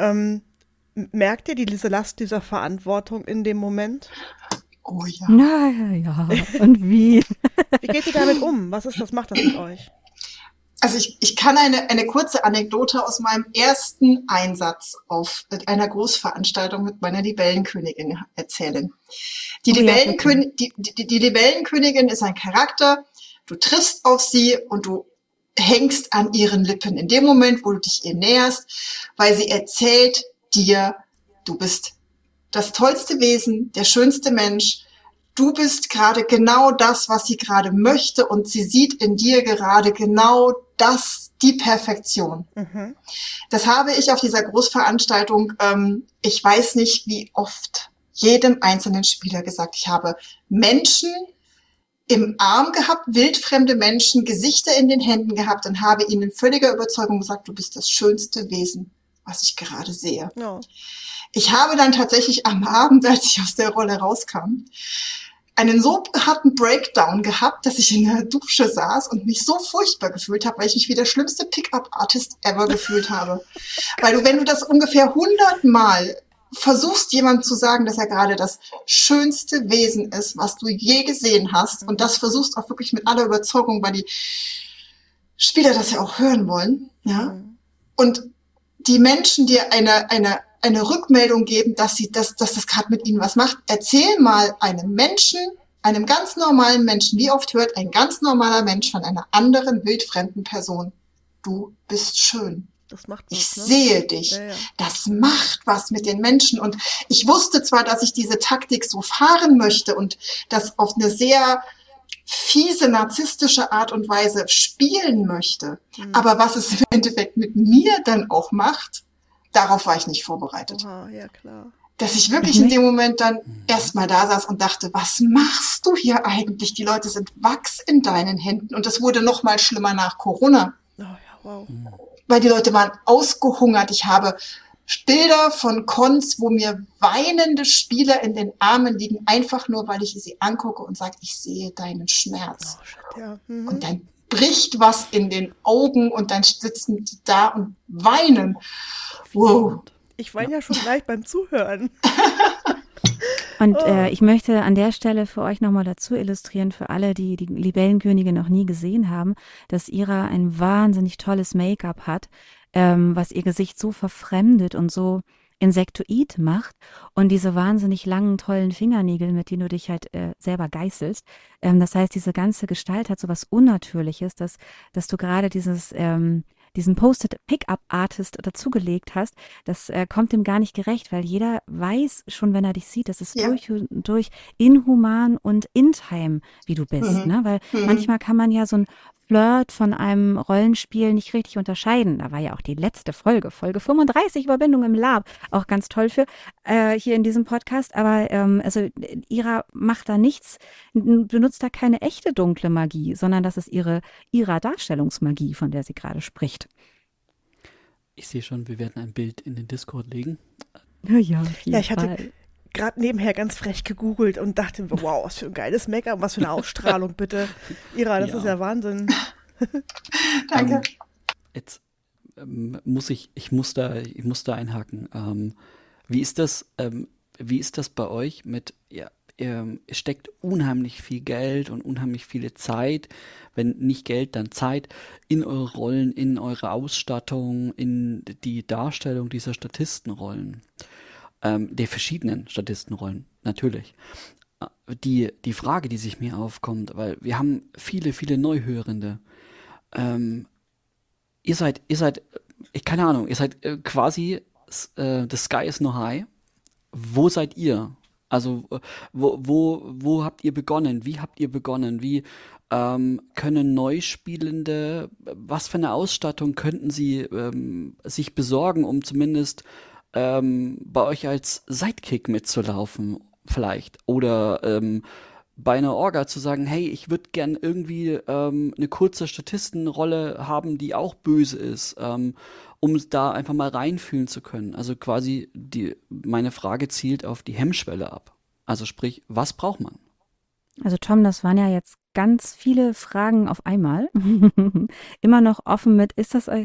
Speaker 3: Ähm, merkt ihr die, diese Last dieser Verantwortung in dem Moment?
Speaker 2: Oh ja.
Speaker 1: Na ja, und wie?
Speaker 3: Wie geht ihr damit um? Was ist das, macht das mit euch?
Speaker 2: Also ich, ich kann eine, eine kurze Anekdote aus meinem ersten Einsatz auf einer Großveranstaltung mit meiner Libellenkönigin erzählen. Die,
Speaker 1: Oh ja,
Speaker 2: Libellenkön die, die, die Libellenkönigin ist ein Charakter, du triffst auf sie und du hängst an ihren Lippen in dem Moment, wo du dich ihr näherst, weil sie erzählt dir, du bist das tollste Wesen, der schönste Mensch. Du bist gerade genau das, was sie gerade möchte, und sie sieht in dir gerade genau das, die Perfektion.
Speaker 3: Mhm.
Speaker 2: Das habe ich auf dieser Großveranstaltung, ähm, ich weiß nicht wie oft, jedem einzelnen Spieler gesagt. Ich habe Menschen im Arm gehabt, wildfremde Menschen, Gesichter in den Händen gehabt und habe ihnen in völliger Überzeugung gesagt, du bist das schönste Wesen, was ich gerade sehe.
Speaker 3: Ja.
Speaker 2: Ich habe dann tatsächlich am Abend, als ich aus der Rolle rauskam, einen so harten Breakdown gehabt, dass ich in der Dusche saß und mich so furchtbar gefühlt habe, weil ich mich wie der schlimmste Pickup-Artist ever gefühlt habe. Weil du, wenn du das ungefähr hundertmal versuchst, jemandem zu sagen, dass er gerade das schönste Wesen ist, was du je gesehen hast, und das versuchst auch wirklich mit aller Überzeugung, weil die Spieler das ja auch hören wollen, ja, und die Menschen dir eine, eine, eine Rückmeldung geben, dass sie, dass, dass das gerade mit ihnen was macht. Erzähl mal einem Menschen, einem ganz normalen Menschen, wie oft hört ein ganz normaler Mensch von einer anderen wildfremden Person, du bist schön.
Speaker 3: Das macht was,
Speaker 2: Ich
Speaker 3: ne?
Speaker 2: sehe dich.
Speaker 3: Ja, ja.
Speaker 2: Das macht was mit den Menschen. Und ich wusste zwar, dass ich diese Taktik so fahren möchte und das auf eine sehr fiese, narzisstische Art und Weise spielen möchte.
Speaker 3: Mhm.
Speaker 2: Aber was es im Endeffekt mit mir dann auch macht, darauf war ich nicht vorbereitet.
Speaker 3: Oha, ja klar.
Speaker 2: Dass ich wirklich in dem Moment dann erstmal da saß und dachte, was machst du hier eigentlich? Die Leute sind Wachs in deinen Händen. Und das wurde noch mal schlimmer nach Corona.
Speaker 3: Oh ja, wow.
Speaker 2: Weil die Leute waren ausgehungert. Ich habe Bilder von Cons, wo mir weinende Spieler in den Armen liegen, einfach nur, weil ich sie angucke und sage, ich sehe deinen Schmerz.
Speaker 3: Oh, shit, ja. Mhm.
Speaker 2: Und dann bricht was in den Augen und dann sitzen die da und weinen. Wow.
Speaker 3: Ich weine ja schon gleich beim Zuhören.
Speaker 1: Und
Speaker 3: Oh.
Speaker 1: äh, ich möchte an der Stelle für euch nochmal dazu illustrieren, für alle, die die Libellenkönigin noch nie gesehen haben, dass Ira ein wahnsinnig tolles Make-up hat, ähm, was ihr Gesicht so verfremdet und so insektoid macht, und diese wahnsinnig langen, tollen Fingernägel, mit denen du dich halt äh, selber geißelst. Ähm, das heißt, diese ganze Gestalt hat so was Unnatürliches, dass, dass du gerade dieses... Ähm, diesen Post-it-Pickup-Artist dazugelegt hast, das äh, kommt dem gar nicht gerecht, weil jeder weiß schon, wenn er dich sieht, das ist
Speaker 2: Ja.
Speaker 1: durch und durch inhuman und in-time, wie du bist,
Speaker 2: Mhm.
Speaker 1: ne? Weil
Speaker 2: Mhm.
Speaker 1: manchmal kann man ja so ein Flirt von einem Rollenspiel nicht richtig unterscheiden. Da war ja auch die letzte Folge, Folge fünfunddreißig, Überwindung im Lab, auch ganz toll für äh, hier in diesem Podcast. Aber ähm, also Ira macht da nichts, n- benutzt da keine echte dunkle Magie, sondern das ist ihre ihrer Darstellungsmagie, von der sie gerade spricht.
Speaker 4: Ich sehe schon, wir werden ein Bild in den Discord legen.
Speaker 1: Ja, ja, auf jeden
Speaker 3: Ja, ich hatte
Speaker 1: Fall.
Speaker 3: gerade nebenher ganz frech gegoogelt und dachte, wow, was für ein geiles Make-up, was für eine Ausstrahlung, bitte. Ira, das
Speaker 4: Ja.
Speaker 3: ist ja Wahnsinn.
Speaker 2: Danke.
Speaker 4: Ähm, jetzt ähm, muss ich, ich muss da, ich muss da einhaken. Ähm, wie ist das, ähm, wie ist das bei euch mit, ja, ähm, es steckt unheimlich viel Geld und unheimlich viele Zeit, wenn nicht Geld, dann Zeit, in eure Rollen, in eure Ausstattung, in die Darstellung dieser Statistenrollen, ähm, der verschiedenen Statistenrollen, natürlich. Äh, Die, die Frage, die sich mir aufkommt, weil wir haben viele, viele Neuhörende. Ähm, ihr seid, ihr seid, ich keine Ahnung, ihr seid äh, quasi, s- äh, the sky is no high. Wo seid ihr? Also, äh, wo, wo, wo habt ihr begonnen? Wie habt ihr begonnen? Wie ähm, können Neuspielende, was für eine Ausstattung könnten sie ähm, sich besorgen, um zumindest ähm, bei euch als Sidekick mitzulaufen, vielleicht? Oder ähm, bei einer Orga zu sagen, hey, ich würde gern irgendwie ähm, eine kurze Statistenrolle haben, die auch böse ist, ähm, um da einfach mal reinfühlen zu können. Also quasi die, meine Frage zielt auf die Hemmschwelle ab. Also sprich, was braucht man?
Speaker 1: Also Tom, das waren ja jetzt ganz viele Fragen auf einmal. Immer noch offen mit, ist das, eu-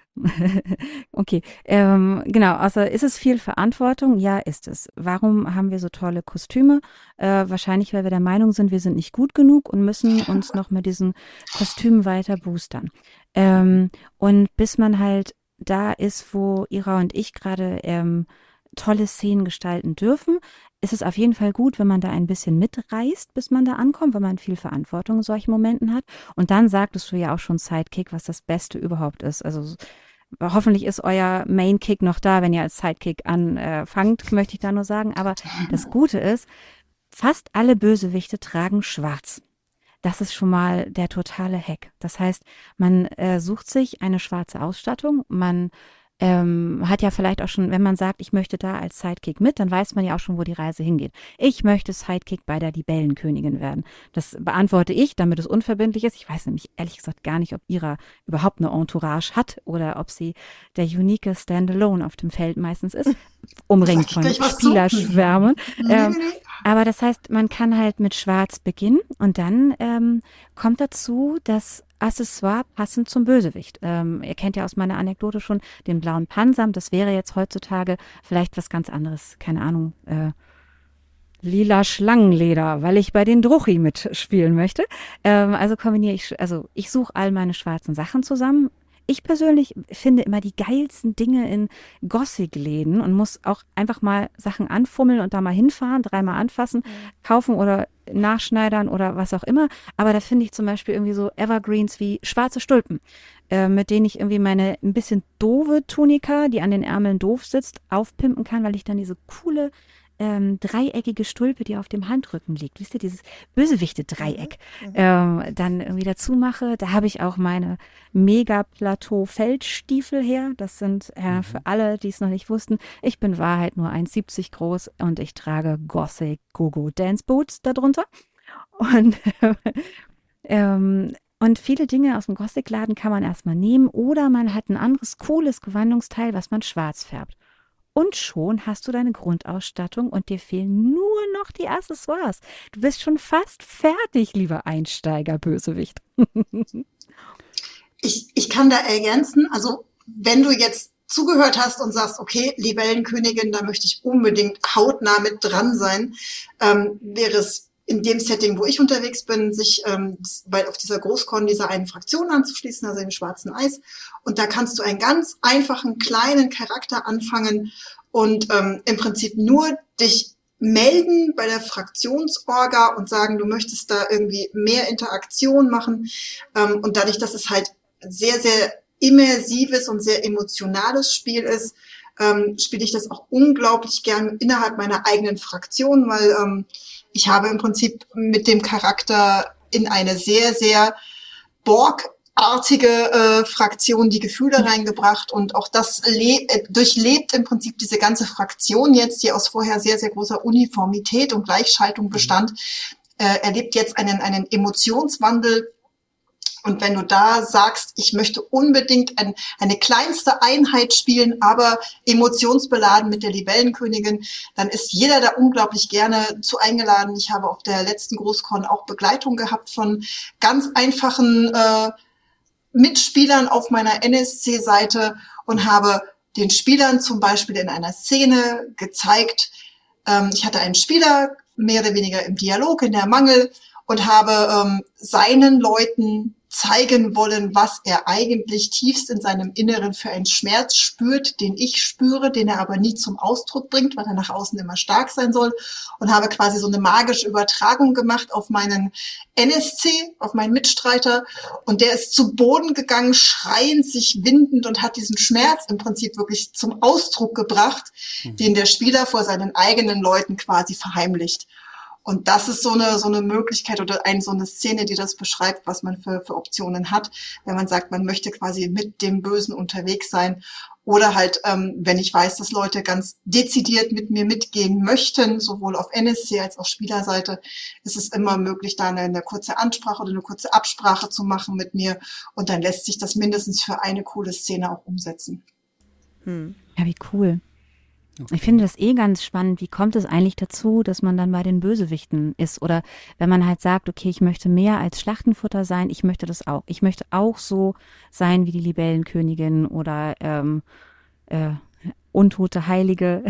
Speaker 1: Okay, ähm, genau, also ist es viel Verantwortung? Ja, ist es. Warum haben wir so tolle Kostüme? Äh, wahrscheinlich, weil wir der Meinung sind, wir sind nicht gut genug und müssen uns noch mit diesen Kostümen weiter boostern. Ähm, und bis man halt da ist, wo Ira und ich gerade ähm, tolle Szenen gestalten dürfen, ist es auf jeden Fall gut, wenn man da ein bisschen mitreißt, bis man da ankommt, weil man viel Verantwortung in solchen Momenten hat. Und dann sagtest du ja auch schon Sidekick, was das Beste überhaupt ist. Also hoffentlich ist euer Main-Kick noch da, wenn ihr als Sidekick anfangt, möchte ich da nur sagen. Aber das Gute ist, fast alle Bösewichte tragen schwarz. Das ist schon mal der totale Hack. Das heißt, man äh, sucht sich eine schwarze Ausstattung, man ähm, hat ja vielleicht auch schon, wenn man sagt, ich möchte da als Sidekick mit, dann weiß man ja auch schon, wo die Reise hingeht. Ich möchte Sidekick bei der Libellenkönigin werden. Das beantworte ich, damit es unverbindlich ist. Ich weiß nämlich ehrlich gesagt gar nicht, ob Ira überhaupt eine Entourage hat oder ob sie der unique Standalone auf dem Feld meistens ist, umringt von Spielerschwärmen. Ähm, aber das heißt, man kann halt mit Schwarz beginnen und dann ähm, kommt dazu, dass Accessoire passend zum Bösewicht. Ähm, ihr kennt ja aus meiner Anekdote schon den blauen Pansam. Das wäre jetzt heutzutage vielleicht was ganz anderes. Keine Ahnung, äh, lila Schlangenleder, weil ich bei den Druchi mitspielen möchte. Ähm, also kombiniere ich, also ich suche all meine schwarzen Sachen zusammen. Ich persönlich finde immer die geilsten Dinge in Gothic-Läden und muss auch einfach mal Sachen anfummeln und da mal hinfahren, dreimal anfassen, kaufen oder nachschneidern oder was auch immer. Aber da finde ich zum Beispiel irgendwie so Evergreens wie schwarze Stulpen, äh, mit denen ich irgendwie meine ein bisschen doofe Tunika, die an den Ärmeln doof sitzt, aufpimpen kann, weil ich dann diese coole ähm, dreieckige Stulpe, die auf dem Handrücken liegt, wisst ihr, dieses Bösewichte-Dreieck, mhm. ähm, dann irgendwie dazu mache. Da habe ich auch meine Mega-Plateau-Feldstiefel her. Das sind äh, mhm. für alle, die es noch nicht wussten, ich bin Wahrheit nur eins siebzig groß und ich trage Gothic Go-Go Dance Boots darunter. Und ähm, Und viele Dinge aus dem Gothic-Laden kann man erstmal nehmen oder man hat ein anderes cooles Gewandungsteil, was man schwarz färbt. Und schon hast du deine Grundausstattung und dir fehlen nur noch die Accessoires. Du bist schon fast fertig, lieber Einsteiger-Bösewicht.
Speaker 2: ich, ich kann da ergänzen, also wenn du jetzt zugehört hast und sagst, okay, Libellenkönigin, da möchte ich unbedingt hautnah mit dran sein, ähm, wäre es in dem Setting, wo ich unterwegs bin, sich ähm, bei, auf dieser Großkon dieser einen Fraktion anzuschließen, also dem Schwarzen Eis. Und da kannst du einen ganz einfachen, kleinen Charakter anfangen und ähm, im Prinzip nur dich melden bei der Fraktionsorga und sagen, du möchtest da irgendwie mehr Interaktion machen. Ähm, und dadurch, dass es halt sehr, sehr immersives und sehr emotionales Spiel ist, ähm, spiele ich das auch unglaublich gern innerhalb meiner eigenen Fraktion, weil ähm, ich habe im Prinzip mit dem Charakter in eine sehr, sehr Borg-artige äh, Fraktion die Gefühle reingebracht und auch das le- äh, durchlebt im Prinzip diese ganze Fraktion jetzt, die aus vorher sehr, sehr großer Uniformität und Gleichschaltung bestand, äh, erlebt jetzt einen, einen Emotionswandel. Und wenn du da sagst, ich möchte unbedingt ein, eine kleinste Einheit spielen, aber emotionsbeladen mit der Libellenkönigin, dann ist jeder da unglaublich gerne zu eingeladen. Ich habe auf der letzten Großkon auch Begleitung gehabt von ganz einfachen äh, Mitspielern auf meiner N S C-Seite und habe den Spielern zum Beispiel in einer Szene gezeigt, ähm, ich hatte einen Spieler mehr oder weniger im Dialog, in der Mangel, und habe ähm, seinen Leuten zeigen wollen, was er eigentlich tiefst in seinem Inneren für einen Schmerz spürt, den ich spüre, den er aber nie zum Ausdruck bringt, weil er nach außen immer stark sein soll, und habe quasi so eine magische Übertragung gemacht auf meinen N S C, auf meinen Mitstreiter, und der ist zu Boden gegangen, schreiend, sich windend, und hat diesen Schmerz im Prinzip wirklich zum Ausdruck gebracht, mhm. den der Spieler vor seinen eigenen Leuten quasi verheimlicht. Und das ist so eine so eine Möglichkeit oder ein, so eine Szene, die das beschreibt, was man für, für Optionen hat, wenn man sagt, man möchte quasi mit dem Bösen unterwegs sein. Oder halt, ähm, wenn ich weiß, dass Leute ganz dezidiert mit mir mitgehen möchten, sowohl auf N S C als auch Spielerseite, ist es immer möglich, da eine, eine kurze Ansprache oder eine kurze Absprache zu machen mit mir. Und dann lässt sich das mindestens für eine coole Szene auch umsetzen.
Speaker 1: Hm. Ja, wie cool. Ich finde das eh ganz spannend. Wie kommt es eigentlich dazu, dass man dann bei den Bösewichten ist? Oder wenn man halt sagt, okay, ich möchte mehr als Schlachtenfutter sein, ich möchte das auch. Ich möchte auch so sein wie die Libellenkönigin oder ähm, äh, untote Heilige.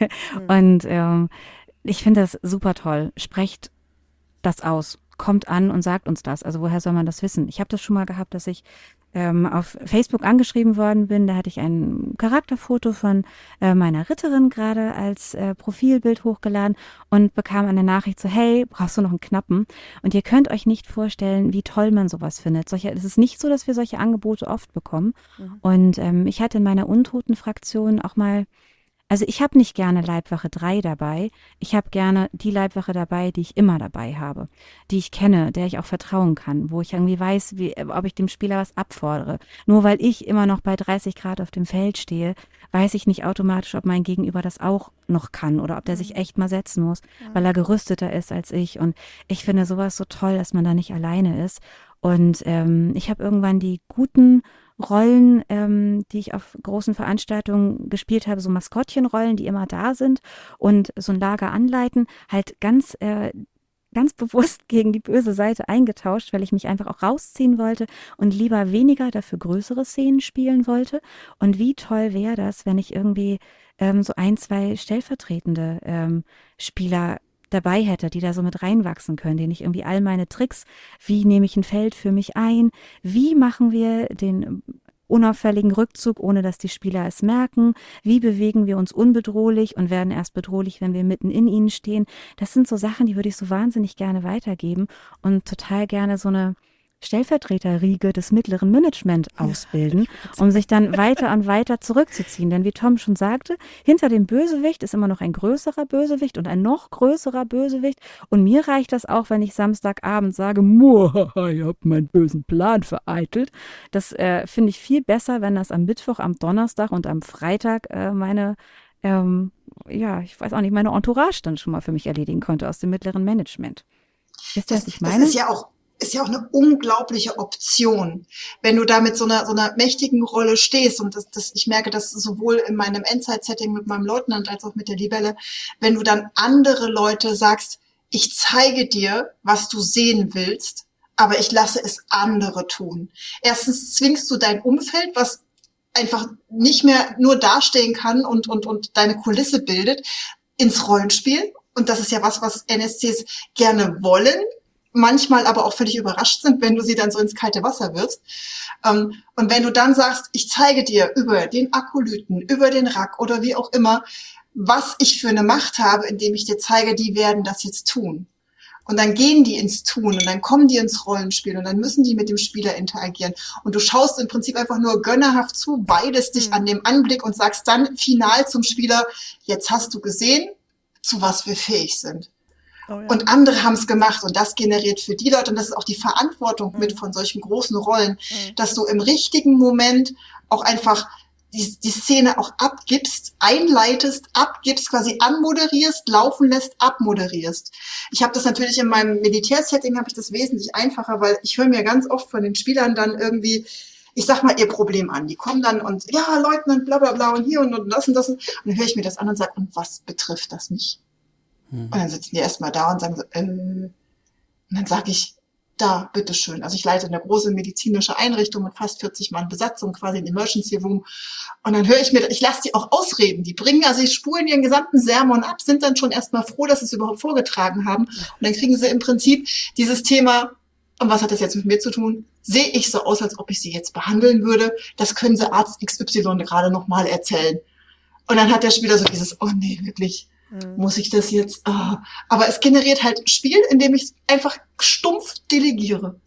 Speaker 1: Und ähm, ich finde das super toll. Sprecht das aus. Kommt an und sagt uns das. Also woher soll man das wissen? Ich habe das schon mal gehabt, dass ich ähm, auf Facebook angeschrieben worden bin. Da hatte ich ein Charakterfoto von äh, meiner Ritterin gerade als äh, Profilbild hochgeladen und bekam eine Nachricht so, hey, brauchst du noch einen Knappen? Und ihr könnt euch nicht vorstellen, wie toll man sowas findet. Solche, es ist nicht so, dass wir solche Angebote oft bekommen. Mhm. Und ähm, ich hatte in meiner Untoten-Fraktion auch mal Also ich habe nicht gerne Leibwache drei dabei. Ich habe gerne die Leibwache dabei, die ich immer dabei habe, die ich kenne, der ich auch vertrauen kann, wo ich irgendwie weiß, wie, ob ich dem Spieler was abfordere. Nur weil ich immer noch bei dreißig Grad auf dem Feld stehe, weiß ich nicht automatisch, ob mein Gegenüber das auch noch kann oder ob der sich echt mal setzen muss, weil er gerüsteter ist als ich. Und ich finde sowas so toll, dass man da nicht alleine ist. Und ähm, ich habe irgendwann die guten Rollen, ähm, die ich auf großen Veranstaltungen gespielt habe, so Maskottchenrollen, die immer da sind und so ein Lager anleiten, halt ganz äh, ganz bewusst gegen die böse Seite eingetauscht, weil ich mich einfach auch rausziehen wollte und lieber weniger dafür größere Szenen spielen wollte. Und wie toll wäre das, wenn ich irgendwie ähm, so ein, zwei stellvertretende ähm, Spieler dabei hätte, die da so mit reinwachsen können, denen ich irgendwie all meine Tricks, wie nehme ich ein Feld für mich ein, wie machen wir den unauffälligen Rückzug, ohne dass die Spieler es merken, wie bewegen wir uns unbedrohlich und werden erst bedrohlich, wenn wir mitten in ihnen stehen. Das sind so Sachen, die würde ich so wahnsinnig gerne weitergeben und total gerne so eine Stellvertreterriege des mittleren Management ausbilden, um sich dann weiter und weiter zurückzuziehen. Denn wie Tom schon sagte, hinter dem Bösewicht ist immer noch ein größerer Bösewicht und ein noch größerer Bösewicht. Und mir reicht das auch, wenn ich Samstagabend sage, muhaha, ihr habt meinen bösen Plan vereitelt. Das äh, finde ich viel besser, wenn das am Mittwoch, am Donnerstag und am Freitag äh, meine, ähm, ja, ich weiß auch nicht, meine Entourage dann schon mal für mich erledigen konnte aus dem mittleren Management. Wisst ihr, was ich meine?
Speaker 2: Das ist ja auch ist ja auch eine unglaubliche Option, wenn du da mit so einer so einer mächtigen Rolle stehst. Und das, das, ich merke das sowohl in meinem Endzeit-Setting mit meinem Leutnant als auch mit der Libelle, wenn du dann andere Leute sagst, ich zeige dir, was du sehen willst, aber ich lasse es andere tun. Erstens zwingst du dein Umfeld, was einfach nicht mehr nur dastehen kann und und und deine Kulisse bildet, ins Rollenspiel. Und das ist ja was, was N S Cs gerne wollen, manchmal aber auch völlig überrascht sind, wenn du sie dann so ins kalte Wasser wirfst. Ähm, und wenn du dann sagst, ich zeige dir über den Akolyten, über den Rack oder wie auch immer, was ich für eine Macht habe, indem ich dir zeige, die werden das jetzt tun. Und dann gehen die ins Tun und dann kommen die ins Rollenspiel und dann müssen die mit dem Spieler interagieren. Und du schaust im Prinzip einfach nur gönnerhaft zu, weidest dich an dem Anblick und sagst dann final zum Spieler, jetzt hast du gesehen, zu was wir fähig sind. Oh ja. Und andere haben es gemacht und das generiert für die Leute, und das ist auch die Verantwortung mhm. mit von solchen großen Rollen, mhm. dass du im richtigen Moment auch einfach die, die Szene auch abgibst, einleitest, abgibst, quasi anmoderierst, laufen lässt, abmoderierst. Ich habe das natürlich in meinem Militärsetting, habe ich das wesentlich einfacher, weil ich höre mir ganz oft von den Spielern dann irgendwie, ich sag mal, ihr Problem an. Die kommen dann und, ja, Leutnant, bla bla bla und hier und, und das und das. Und dann höre ich mir das an und sage, und was betrifft das mich? Und dann sitzen die erstmal da und sagen so, äh, und dann sage ich, da, bitteschön. Also ich leite eine große medizinische Einrichtung mit fast vierzig Mann Besatzung, quasi ein Emergency Room. Und dann höre ich mir, ich lasse die auch ausreden. Die bringen, also die spulen ihren gesamten Sermon ab, sind dann schon erstmal froh, dass sie es überhaupt vorgetragen haben. Und dann kriegen sie im Prinzip dieses Thema, und was hat das jetzt mit mir zu tun? Sehe ich so aus, als ob ich sie jetzt behandeln würde? Das können sie Arzt X Y gerade nochmal erzählen. Und dann hat der Spieler so dieses, oh nee, wirklich, muss ich das jetzt? Ah. Aber es generiert halt Spiel, indem ich einfach stumpf delegiere.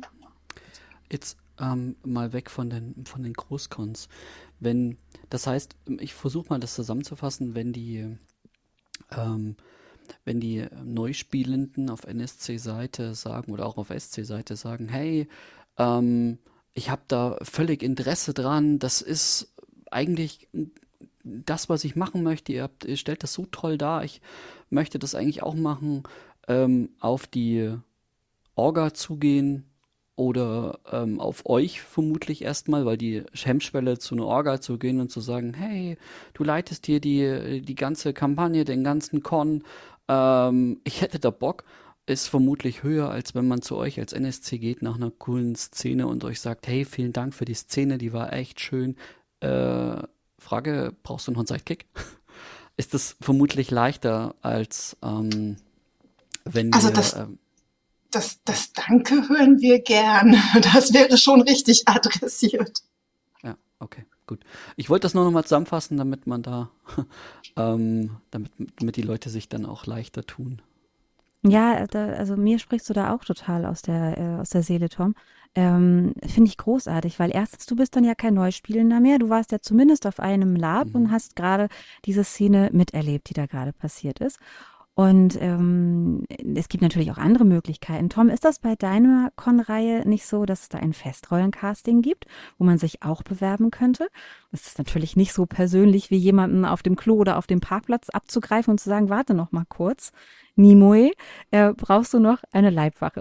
Speaker 4: Jetzt ähm, mal weg von den von den Großcons. Wenn, das heißt, ich versuche mal das zusammenzufassen, wenn die ähm, wenn die Neuspielenden auf N S C-Seite sagen oder auch auf S C-Seite sagen, hey, ähm, ich habe da völlig Interesse dran, das ist eigentlich das, was ich machen möchte, ihr, habt, ihr stellt das so toll dar, ich möchte das eigentlich auch machen, ähm, auf die Orga zugehen oder ähm, auf euch vermutlich erstmal, weil die Hemmschwelle zu einer Orga zu gehen und zu sagen, hey, du leitest hier die, die ganze Kampagne, den ganzen Con, ähm, ich hätte da Bock, ist vermutlich höher, als wenn man zu euch als N S C geht nach einer coolen Szene und euch sagt, hey, vielen Dank für die Szene, die war echt schön. Äh, Frage, brauchst du noch einen Sidekick? Ist das vermutlich leichter, als ähm, wenn
Speaker 2: Also
Speaker 4: wir...
Speaker 2: das,
Speaker 4: ähm,
Speaker 2: das, das Danke hören wir gern. Das wäre schon richtig adressiert.
Speaker 4: Ja, okay, gut. Ich wollte das nur nochmal zusammenfassen, damit man da, ähm, damit, damit die Leute sich dann auch leichter tun.
Speaker 1: Ja, da, also mir sprichst du da auch total aus der, äh, aus der Seele, Tom. Ähm, finde ich großartig, weil erstens, du bist dann ja kein Neuspielender mehr. Du warst ja zumindest auf einem Lab und
Speaker 4: Mhm.
Speaker 1: hast gerade diese Szene miterlebt, die da gerade passiert ist. Und ähm, es gibt natürlich auch andere Möglichkeiten. Tom, ist das bei deiner Con-Reihe nicht so, dass es da ein Festrollencasting gibt, wo man sich auch bewerben könnte? Das ist natürlich nicht so persönlich wie jemanden auf dem Klo oder auf dem Parkplatz abzugreifen und zu sagen, warte noch mal kurz, Nimue, äh, brauchst du noch eine Leibwache?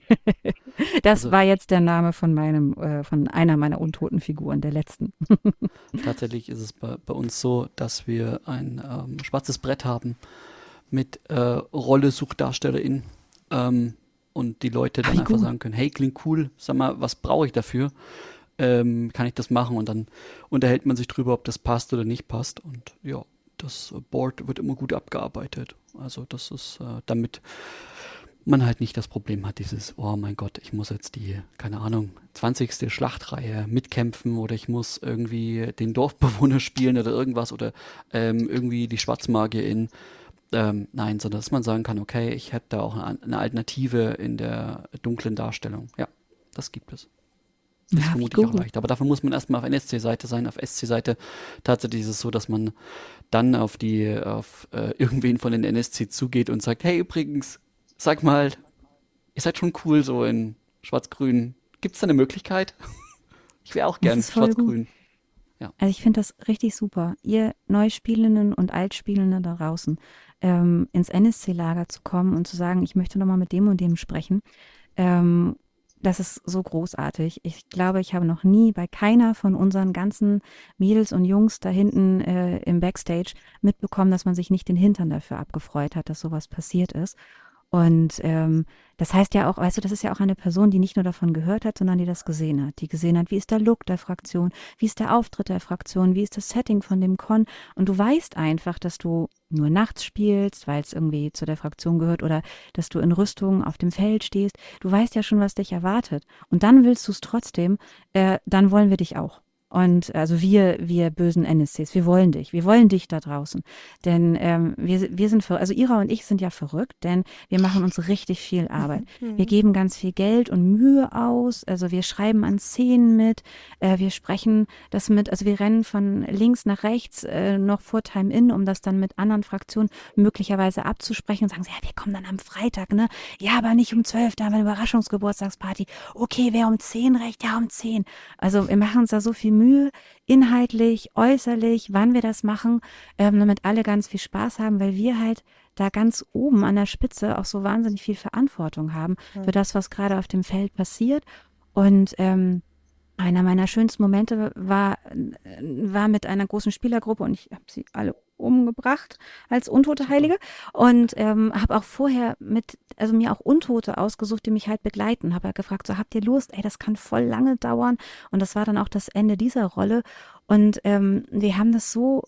Speaker 1: Das
Speaker 4: Also
Speaker 1: war jetzt der Name von meinem, äh, von einer meiner untoten Figuren, der letzten.
Speaker 4: tatsächlich ist es bei, bei uns so, dass wir ein ähm, schwarzes Brett haben mit äh, Rolle SuchdarstellerInnen ähm, und die Leute dann
Speaker 1: Wie
Speaker 4: einfach
Speaker 1: gut.
Speaker 4: sagen können, hey, klingt cool, sag mal, was brauche ich dafür? Ähm, kann ich das machen? Und dann unterhält man sich drüber, ob das passt oder nicht passt. Und ja, das Board wird immer gut abgearbeitet. Also das ist, äh, damit man halt nicht das Problem hat, dieses, oh mein Gott, ich muss jetzt die, keine Ahnung, zwanzigste Schlachtreihe mitkämpfen oder ich muss irgendwie den Dorfbewohner spielen oder irgendwas oder ähm, irgendwie die Schwarzmagierin. Ähm, nein, sondern dass man sagen kann, okay, ich hätte da auch eine, eine Alternative in der dunklen Darstellung. Ja, das gibt es. Ist
Speaker 1: Ja, wie
Speaker 4: vermutlich auch
Speaker 1: gut.
Speaker 4: leicht. Aber dafür muss man erstmal auf N S C-Seite sein. Auf S C-Seite tatsächlich ist es so, dass man dann auf die, auf äh, irgendwen von den N S C zugeht und sagt, hey, übrigens, sag mal, ihr seid schon cool so in Schwarz-Grün. Gibt es da eine Möglichkeit? Ich wäre auch
Speaker 1: Das
Speaker 4: gern
Speaker 1: ist voll gut.
Speaker 4: Schwarz-Grün. Ja.
Speaker 1: Also ich finde das richtig super. Ihr Neuspielenden und Altspielenden da draußen, ähm, ins N S C-Lager zu kommen und zu sagen, ich möchte noch mal mit dem und dem sprechen. Ähm, das ist so großartig. Ich glaube, ich habe noch nie bei keiner von unseren ganzen Mädels und Jungs da hinten äh, im Backstage mitbekommen, dass man sich nicht den Hintern dafür abgefreut hat, dass sowas passiert ist. Und ähm, das heißt ja auch, weißt du, das ist ja auch eine Person, die nicht nur davon gehört hat, sondern die das gesehen hat. Die gesehen hat, wie ist der Look der Fraktion, wie ist der Auftritt der Fraktion, wie ist das Setting von dem Con. Und du weißt einfach, dass du nur nachts spielst, weil es irgendwie zu der Fraktion gehört oder dass du in Rüstung auf dem Feld stehst. Du weißt ja schon, was dich erwartet. Und dann willst du es trotzdem, äh, dann wollen wir dich auch. Und also wir, wir bösen N S Cs, wir wollen dich, wir wollen dich da draußen. Denn ähm, wir, wir sind, ver also Ira und ich sind ja verrückt, denn wir machen uns richtig viel Arbeit. Wir geben ganz viel Geld und Mühe aus, also wir schreiben an Szenen mit, äh, wir sprechen das mit, also wir rennen von links nach rechts äh, noch vor Time-In, um das dann mit anderen Fraktionen möglicherweise abzusprechen und sagen, ja, wir kommen dann am Freitag, ne? Ja, aber nicht um zwölf, da haben wir eine Überraschungsgeburtstagsparty. Okay, wer um zehn recht? Ja, um zehn. Also wir machen uns da so viel Mühe, inhaltlich, äußerlich, wann wir das machen, ähm, damit alle ganz viel Spaß haben, weil wir halt da ganz oben an der Spitze auch so wahnsinnig viel Verantwortung haben für das, was gerade auf dem Feld passiert. Und ähm, einer meiner schönsten Momente war, war mit einer großen Spielergruppe und ich habe sie alle umgebracht als untote Heilige und ähm, habe auch vorher mit, also mir auch Untote ausgesucht, die mich halt begleiten. Habe halt gefragt, so habt ihr Lust? Ey, das kann voll lange dauern und das war dann auch das Ende dieser Rolle und ähm, wir haben das so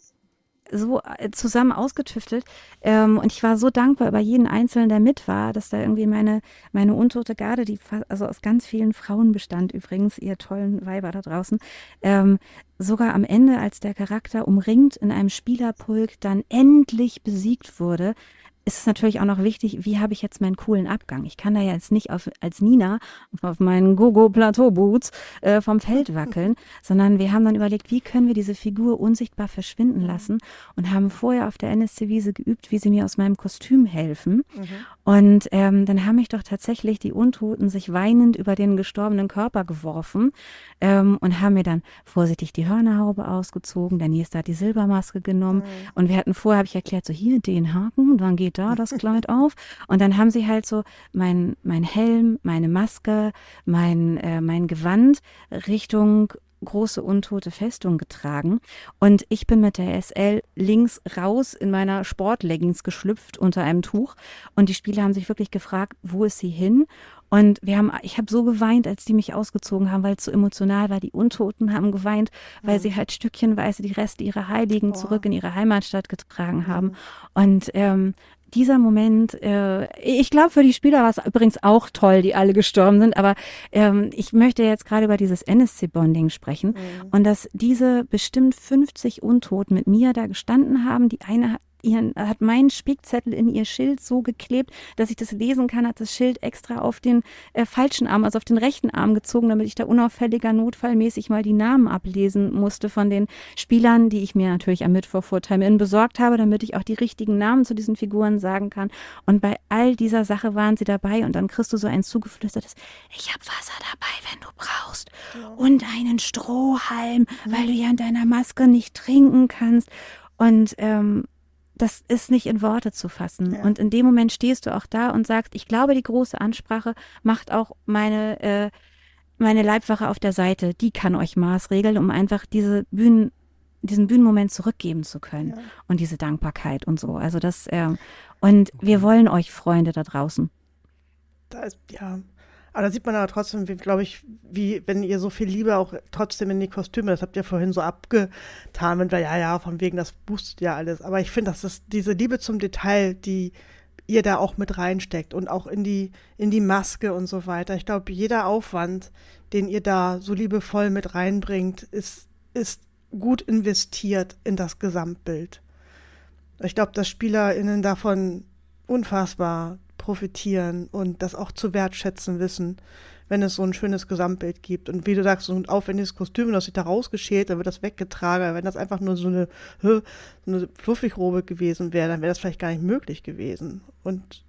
Speaker 1: so äh, zusammen ausgetüftelt ähm, und ich war so dankbar über jeden Einzelnen, der mit war, dass da irgendwie meine meine untote Garde, die fa- also aus ganz vielen Frauen bestand übrigens, ihr tollen Weiber da draußen, ähm, sogar am Ende, als der Charakter umringt in einem Spielerpulk dann endlich besiegt wurde, ist es natürlich auch noch wichtig, wie habe ich jetzt meinen coolen Abgang? Ich kann da jetzt nicht auf, als Nina auf meinen Gogo-Plateau-Boots äh, vom Feld wackeln, sondern wir haben dann überlegt, wie können wir diese Figur unsichtbar verschwinden lassen und haben vorher auf der N S C-Wiese geübt, wie sie mir aus meinem Kostüm helfen. Und ähm, dann haben mich doch tatsächlich die Untoten sich weinend über den gestorbenen Körper geworfen ähm, und haben mir dann vorsichtig die Hörnerhaube ausgezogen. Der Nils hat die Silbermaske genommen und wir hatten vorher, habe ich erklärt, so hier den Haken, dann geht steht da, das Kleid auf. Und dann haben sie halt so mein, mein Helm, meine Maske, mein, äh, mein Gewand Richtung große untote Festung getragen. Und ich bin mit der S L links raus in meiner Sportleggings geschlüpft unter einem Tuch. Und die Spieler haben sich wirklich gefragt, wo ist sie hin? Und wir haben, ich habe so geweint, als die mich ausgezogen haben, weil es so emotional war. Die Untoten haben geweint, weil mhm. sie halt stückchenweise die Reste ihrer Heiligen oh. zurück in ihre Heimatstadt getragen mhm. haben. Und ähm, dieser Moment, äh, ich glaube, für die Spieler war es übrigens auch toll, die alle gestorben sind, aber ähm, ich möchte jetzt gerade über dieses N S C-Bonding sprechen mhm. und dass diese bestimmt fünfzig Untoten mit mir da gestanden haben. Die eine hat Ihren, hat meinen Spickzettel in ihr Schild so geklebt, dass ich das lesen kann, hat das Schild extra auf den äh, falschen Arm, also auf den rechten Arm gezogen, damit ich da unauffälliger notfallmäßig mal die Namen ablesen musste von den Spielern, die ich mir natürlich am Mittwoch vor Time-In besorgt habe, damit ich auch die richtigen Namen zu diesen Figuren sagen kann. Und bei all dieser Sache waren sie dabei und dann kriegst du so ein zugeflüstertes, ich habe Wasser dabei, wenn du brauchst ja. und einen Strohhalm, mhm. weil du ja in deiner Maske nicht trinken kannst. Und ähm, das ist nicht in Worte zu fassen. Ja. Und in dem Moment stehst du auch da und sagst, ich glaube, die große Ansprache macht auch meine, äh, meine Leibwache auf der Seite. Die kann euch maßregeln, um einfach diese Bühnen, diesen Bühnenmoment zurückgeben zu können. Ja. Und diese Dankbarkeit und so. Also das, äh, und wir wollen euch, Freunde da draußen.
Speaker 3: Da ist, ja. Aber da sieht man aber trotzdem, glaube ich, wie, wenn ihr so viel Liebe auch trotzdem in die Kostüme, das habt ihr vorhin so abgetan, wenn wir, ja, ja, von wegen, das boostet ja alles. Aber ich finde, dass das diese Liebe zum Detail, die ihr da auch mit reinsteckt und auch in die, in die Maske und so weiter. Ich glaube, jeder Aufwand, den ihr da so liebevoll mit reinbringt, ist, ist gut investiert in das Gesamtbild. Ich glaube, dass SpielerInnen davon unfassbar profitieren und das auch zu wertschätzen wissen, wenn es so ein schönes Gesamtbild gibt. Und wie du sagst, so ein aufwendiges Kostüm, das wird da rausgeschält, dann wird das weggetragen. Wenn das einfach nur so eine, so eine Fluffigrobe gewesen wäre, dann wäre das vielleicht gar nicht möglich gewesen. Und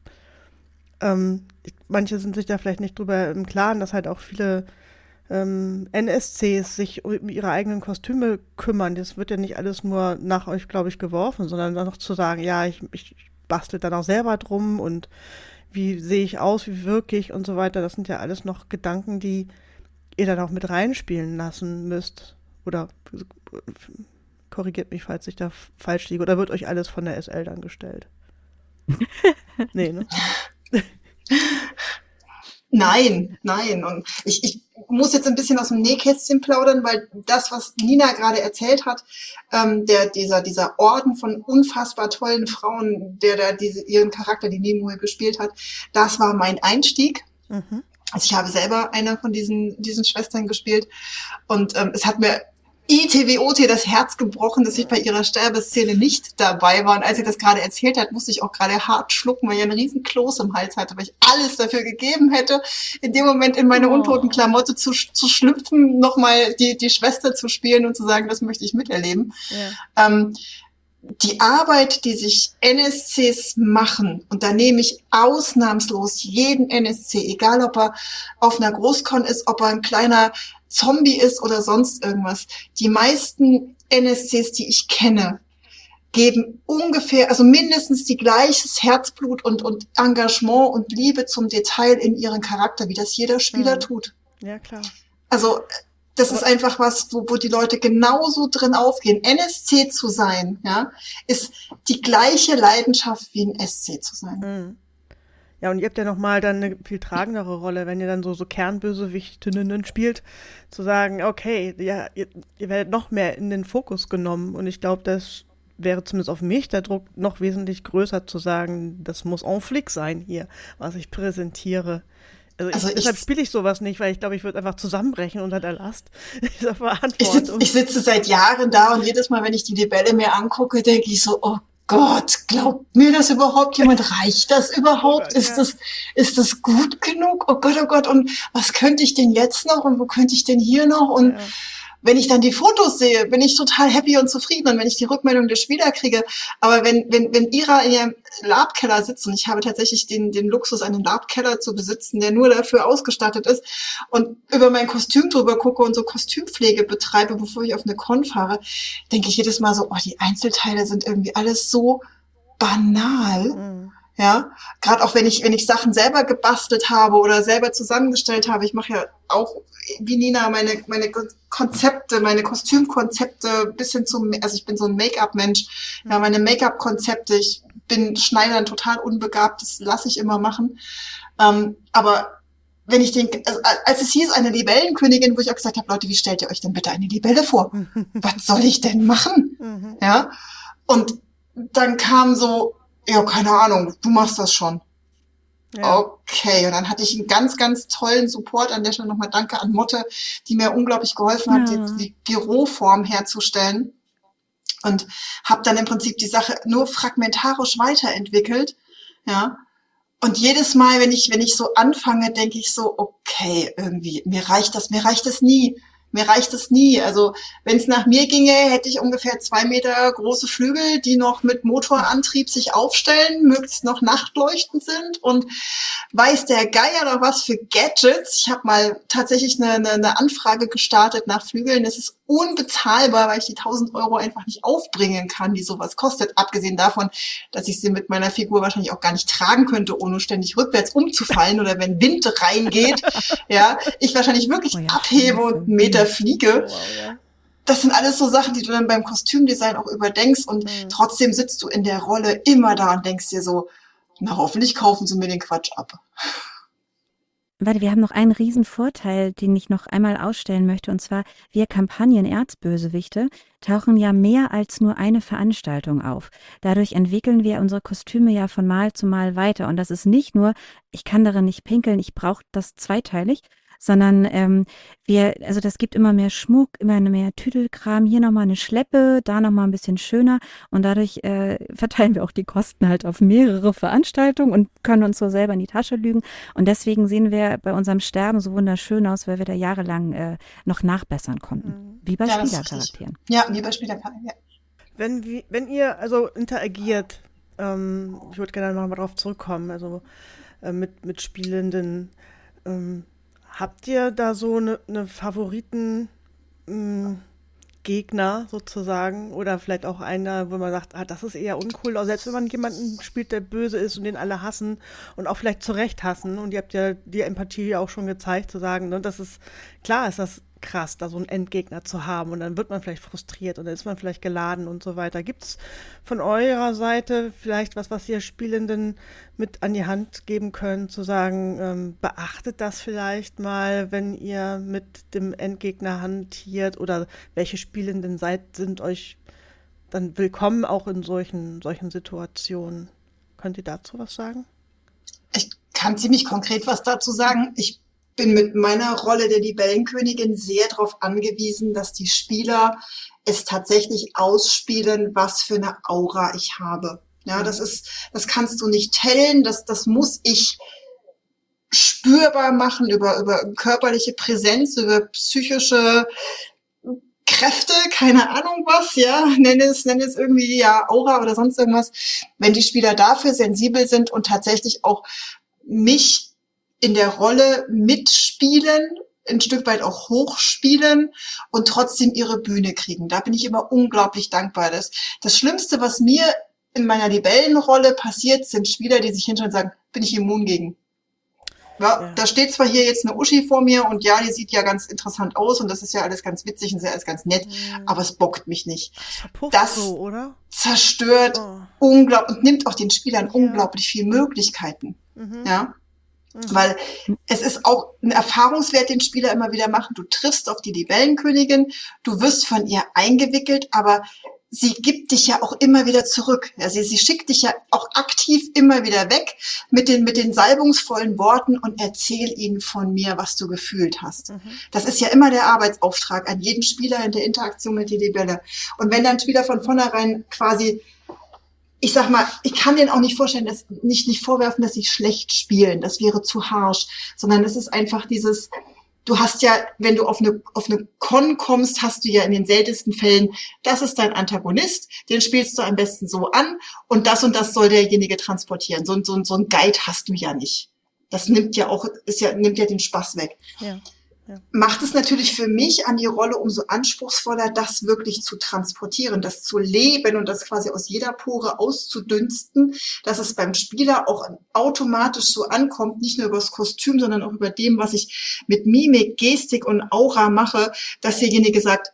Speaker 3: ähm, manche sind sich da vielleicht nicht drüber im Klaren, dass halt auch viele ähm, N S Cs sich um ihre eigenen Kostüme kümmern. Das wird ja nicht alles nur nach euch, glaube ich, geworfen, sondern dann noch zu sagen, ja, ich, ich bastelt dann auch selber drum und wie sehe ich aus, wie wirke ich und so weiter. Das sind ja alles noch Gedanken, die ihr dann auch mit reinspielen lassen müsst. Oder korrigiert mich, falls ich da falsch liege. Oder wird euch alles von der S L dann gestellt? Nee, ne?
Speaker 2: Nein, nein. Und ich, ich muss jetzt ein bisschen aus dem Nähkästchen plaudern, weil das, was Nina gerade erzählt hat, ähm, der, dieser, dieser Orden von unfassbar tollen Frauen, der da diese, ihren Charakter, die Nimue gespielt hat, das war mein Einstieg. Mhm. Also ich habe selber eine von diesen, diesen Schwestern gespielt und ähm, es hat mir I T W O T das Herz gebrochen, dass ich bei ihrer Sterbeszene nicht dabei war. Und als sie das gerade erzählt hat, musste ich auch gerade hart schlucken, weil ich einen riesen Kloß im Hals hatte, weil ich alles dafür gegeben hätte, in dem Moment in meine oh. untoten Klamotte zu, zu schlüpfen, nochmal die, die Schwester zu spielen und zu sagen, das möchte ich miterleben. Ja. Ähm, die Arbeit, die sich N S Cs machen, und da nehme ich ausnahmslos jeden N S C, egal ob er auf einer Großcon ist, ob er ein kleiner Zombie ist oder sonst irgendwas. Die meisten N S Cs, die ich kenne, geben ungefähr, also mindestens die gleiches Herzblut und, und Engagement und Liebe zum Detail in ihren Charakter, wie das jeder Spieler mhm. tut.
Speaker 3: Ja, klar.
Speaker 2: Also das ist einfach was, wo, wo die Leute genauso drin aufgehen. N S C zu sein, ja, ist die gleiche Leidenschaft wie ein S C zu sein.
Speaker 3: Mhm. Ja, und ihr habt ja nochmal dann eine viel tragendere Rolle, wenn ihr dann so, so Kernbösewichtinnen spielt, zu sagen, okay, ja, ihr, ihr werdet noch mehr in den Fokus genommen. Und ich glaube, das wäre zumindest auf mich der Druck noch wesentlich größer zu sagen, das muss en flic sein hier, was ich präsentiere. Also, ich, also ich, deshalb spiele ich sowas nicht, weil ich glaube, ich würde einfach zusammenbrechen unter der Last dieser Verantwortung.
Speaker 2: Ich, sitz, ich sitze seit Jahren da und jedes Mal, wenn ich die Libelle mir angucke, denke ich so, oh Gott, glaubt mir das überhaupt jemand? Reicht das überhaupt? Ist das, ist das gut genug? Oh Gott, oh Gott, und was könnte ich denn jetzt noch und wo könnte ich denn hier noch? Und ja. wenn ich dann die Fotos sehe, bin ich total happy und zufrieden und wenn ich die Rückmeldung der Spieler kriege. Aber wenn, wenn, wenn Ira in ihrem Labkeller sitzt, und ich habe tatsächlich den, den Luxus, einen Labkeller zu besitzen, der nur dafür ausgestattet ist, und über mein Kostüm drüber gucke und so Kostümpflege betreibe, bevor ich auf eine Con fahre, denke ich jedes Mal so, oh, die Einzelteile sind irgendwie alles so banal.
Speaker 3: Mhm.
Speaker 2: Ja, gerade auch wenn ich, wenn ich Sachen selber gebastelt habe oder selber zusammengestellt habe. Ich mache ja auch, wie Nina, meine, meine Konzepte, meine Kostümkonzepte, bis hin zum, also ich bin so ein Make-up-Mensch. Ja, meine Make-up-Konzepte, ich bin Schneidern total unbegabt, das lasse ich immer machen. Ähm, aber wenn ich den, also als es hieß, eine Libellenkönigin, wo ich auch gesagt habe, Leute, wie stellt ihr euch denn bitte eine Libelle vor? Was soll ich denn machen?
Speaker 3: Mhm.
Speaker 2: Ja, und dann kam so, ja, keine Ahnung, du machst das schon.
Speaker 3: Ja.
Speaker 2: Okay, und dann hatte ich einen ganz, ganz tollen Support. An der Stelle nochmal danke an Motte, die mir unglaublich geholfen hat,
Speaker 1: Ja.
Speaker 2: die, die Büroform herzustellen. Und habe dann im Prinzip die Sache nur fragmentarisch weiterentwickelt. Ja. Und jedes Mal, wenn ich, wenn ich so anfange, denke ich so, okay, irgendwie, mir reicht das, mir reicht das nie. Mir reicht es nie. Also wenn es nach mir ginge, hätte ich ungefähr zwei Meter große Flügel, die noch mit Motorantrieb sich aufstellen, möglichst noch nachtleuchtend sind und weiß der Geier noch was für Gadgets. Ich habe mal tatsächlich eine, eine, eine Anfrage gestartet nach Flügeln. Das ist unbezahlbar, weil ich die tausend Euro einfach nicht aufbringen kann, die sowas kostet. Abgesehen davon, dass ich sie mit meiner Figur wahrscheinlich auch gar nicht tragen könnte, ohne ständig rückwärts umzufallen oder wenn Wind reingeht, ja, ich wahrscheinlich wirklich
Speaker 1: Oh ja,
Speaker 2: abhebe und einen Meter fliege.
Speaker 3: Wow, ja.
Speaker 2: Das sind alles so Sachen, die du dann beim Kostümdesign auch überdenkst und
Speaker 3: Mhm.
Speaker 2: trotzdem sitzt du in der Rolle immer da und denkst dir so, na hoffentlich kaufen sie mir den Quatsch ab.
Speaker 1: Warte, wir haben noch einen riesen Vorteil, den ich noch einmal ausstellen möchte, und zwar, wir Kampagnen-Erzbösewichte tauchen ja mehr als nur eine Veranstaltung auf. Dadurch entwickeln wir unsere Kostüme ja von Mal zu Mal weiter. Und das ist nicht nur, ich kann darin nicht pinkeln, ich brauche das zweiteilig, sondern ähm, wir, also das gibt immer mehr Schmuck, immer mehr Tüdelkram, hier nochmal eine Schleppe, da nochmal ein bisschen schöner und dadurch äh, verteilen wir auch die Kosten halt auf mehrere Veranstaltungen und können uns so selber in die Tasche lügen und deswegen sehen wir bei unserem Sterben so wunderschön aus, weil wir da jahrelang äh, noch nachbessern konnten,
Speaker 3: Mhm.
Speaker 1: wie bei
Speaker 2: Ja, das ist
Speaker 1: Spielercharakteren.
Speaker 2: Ja, wie bei Spielerkarten, ja.
Speaker 3: Wenn, wie, wenn ihr also interagiert, ähm, ich würde gerne noch mal darauf zurückkommen, also äh, mit, mit Spielenden, ähm, habt ihr da so eine ne Favoriten mh, Gegner sozusagen oder vielleicht auch einer, wo man sagt, ah, das ist eher uncool, auch selbst wenn man jemanden spielt, der böse ist und den alle hassen und auch vielleicht zu Recht hassen und ihr habt ja die Empathie auch schon gezeigt, zu sagen, ne, das ist, klar ist das krass, da so einen Endgegner zu haben und dann wird man vielleicht frustriert und dann ist man vielleicht geladen und so weiter. Gibt's von eurer Seite vielleicht was, was ihr Spielenden mit an die Hand geben könnt, zu sagen, ähm, beachtet das vielleicht mal, wenn ihr mit dem Endgegner hantiert oder welche Spielenden seid, sind euch dann willkommen auch in solchen, solchen Situationen? Könnt ihr dazu was sagen?
Speaker 2: Ich kann ziemlich konkret was dazu sagen. Ich bin mit meiner Rolle der Libellenkönigin sehr darauf angewiesen, dass die Spieler es tatsächlich ausspielen, was für eine Aura ich habe. Ja, das ist, das kannst du nicht tellen, das, das muss ich spürbar machen über, über körperliche Präsenz, über psychische Kräfte, keine Ahnung was, ja, nenne es, nenne es irgendwie, ja, Aura oder sonst irgendwas. Wenn die Spieler dafür sensibel sind und tatsächlich auch mich in der Rolle mitspielen, ein Stück weit auch hochspielen und trotzdem ihre Bühne kriegen. Da bin ich immer unglaublich dankbar. Das, das Schlimmste, was mir in meiner Libellenrolle passiert, sind Spieler, die sich hinstellen und sagen, bin ich immun gegen. Ja,
Speaker 3: Ja.
Speaker 2: Da steht zwar hier jetzt eine Uschi vor mir und ja, die sieht ja ganz interessant aus und das ist ja alles ganz witzig und ist ja alles ganz nett,
Speaker 3: Mhm.
Speaker 2: aber es bockt mich nicht.
Speaker 3: Das verpufft
Speaker 2: Das-
Speaker 3: so, oder?
Speaker 2: Zerstört
Speaker 3: Oh.
Speaker 2: unglaublich und nimmt auch den Spielern
Speaker 3: Ja.
Speaker 2: unglaublich viel Möglichkeiten.
Speaker 3: Mhm.
Speaker 2: Ja.
Speaker 3: Mhm.
Speaker 2: Weil es ist auch ein Erfahrungswert, den Spieler immer wieder machen. Du triffst auf die Libellenkönigin, du wirst von ihr eingewickelt, aber sie gibt dich ja auch immer wieder zurück. Ja, sie, sie schickt dich ja auch aktiv immer wieder weg mit den, mit den salbungsvollen Worten und erzähl ihnen von mir, was du gefühlt hast.
Speaker 3: Mhm.
Speaker 2: Das ist ja immer der Arbeitsauftrag an jeden Spieler in der Interaktion mit der Libelle. Und wenn dann Spieler von vornherein quasi, ich sag mal, ich kann denen auch nicht vorstellen, dass nicht, nicht vorwerfen, dass sie schlecht spielen. Das wäre zu harsch. Sondern es ist einfach dieses, du hast ja, wenn du auf eine, auf eine Con kommst, hast du ja in den seltensten Fällen, das ist dein Antagonist, den spielst du am besten so an und das und das soll derjenige transportieren. So, so, so ein Guide hast du ja nicht. Das nimmt ja auch, ist ja, nimmt ja den Spaß weg.
Speaker 3: Ja. Ja.
Speaker 2: macht es natürlich für mich an die Rolle umso anspruchsvoller, das wirklich zu transportieren, das zu leben und das quasi aus jeder Pore auszudünsten, dass es beim Spieler auch automatisch so ankommt, nicht nur über das Kostüm, sondern auch über dem, was ich mit Mimik, Gestik und Aura mache, dass derjenige sagt,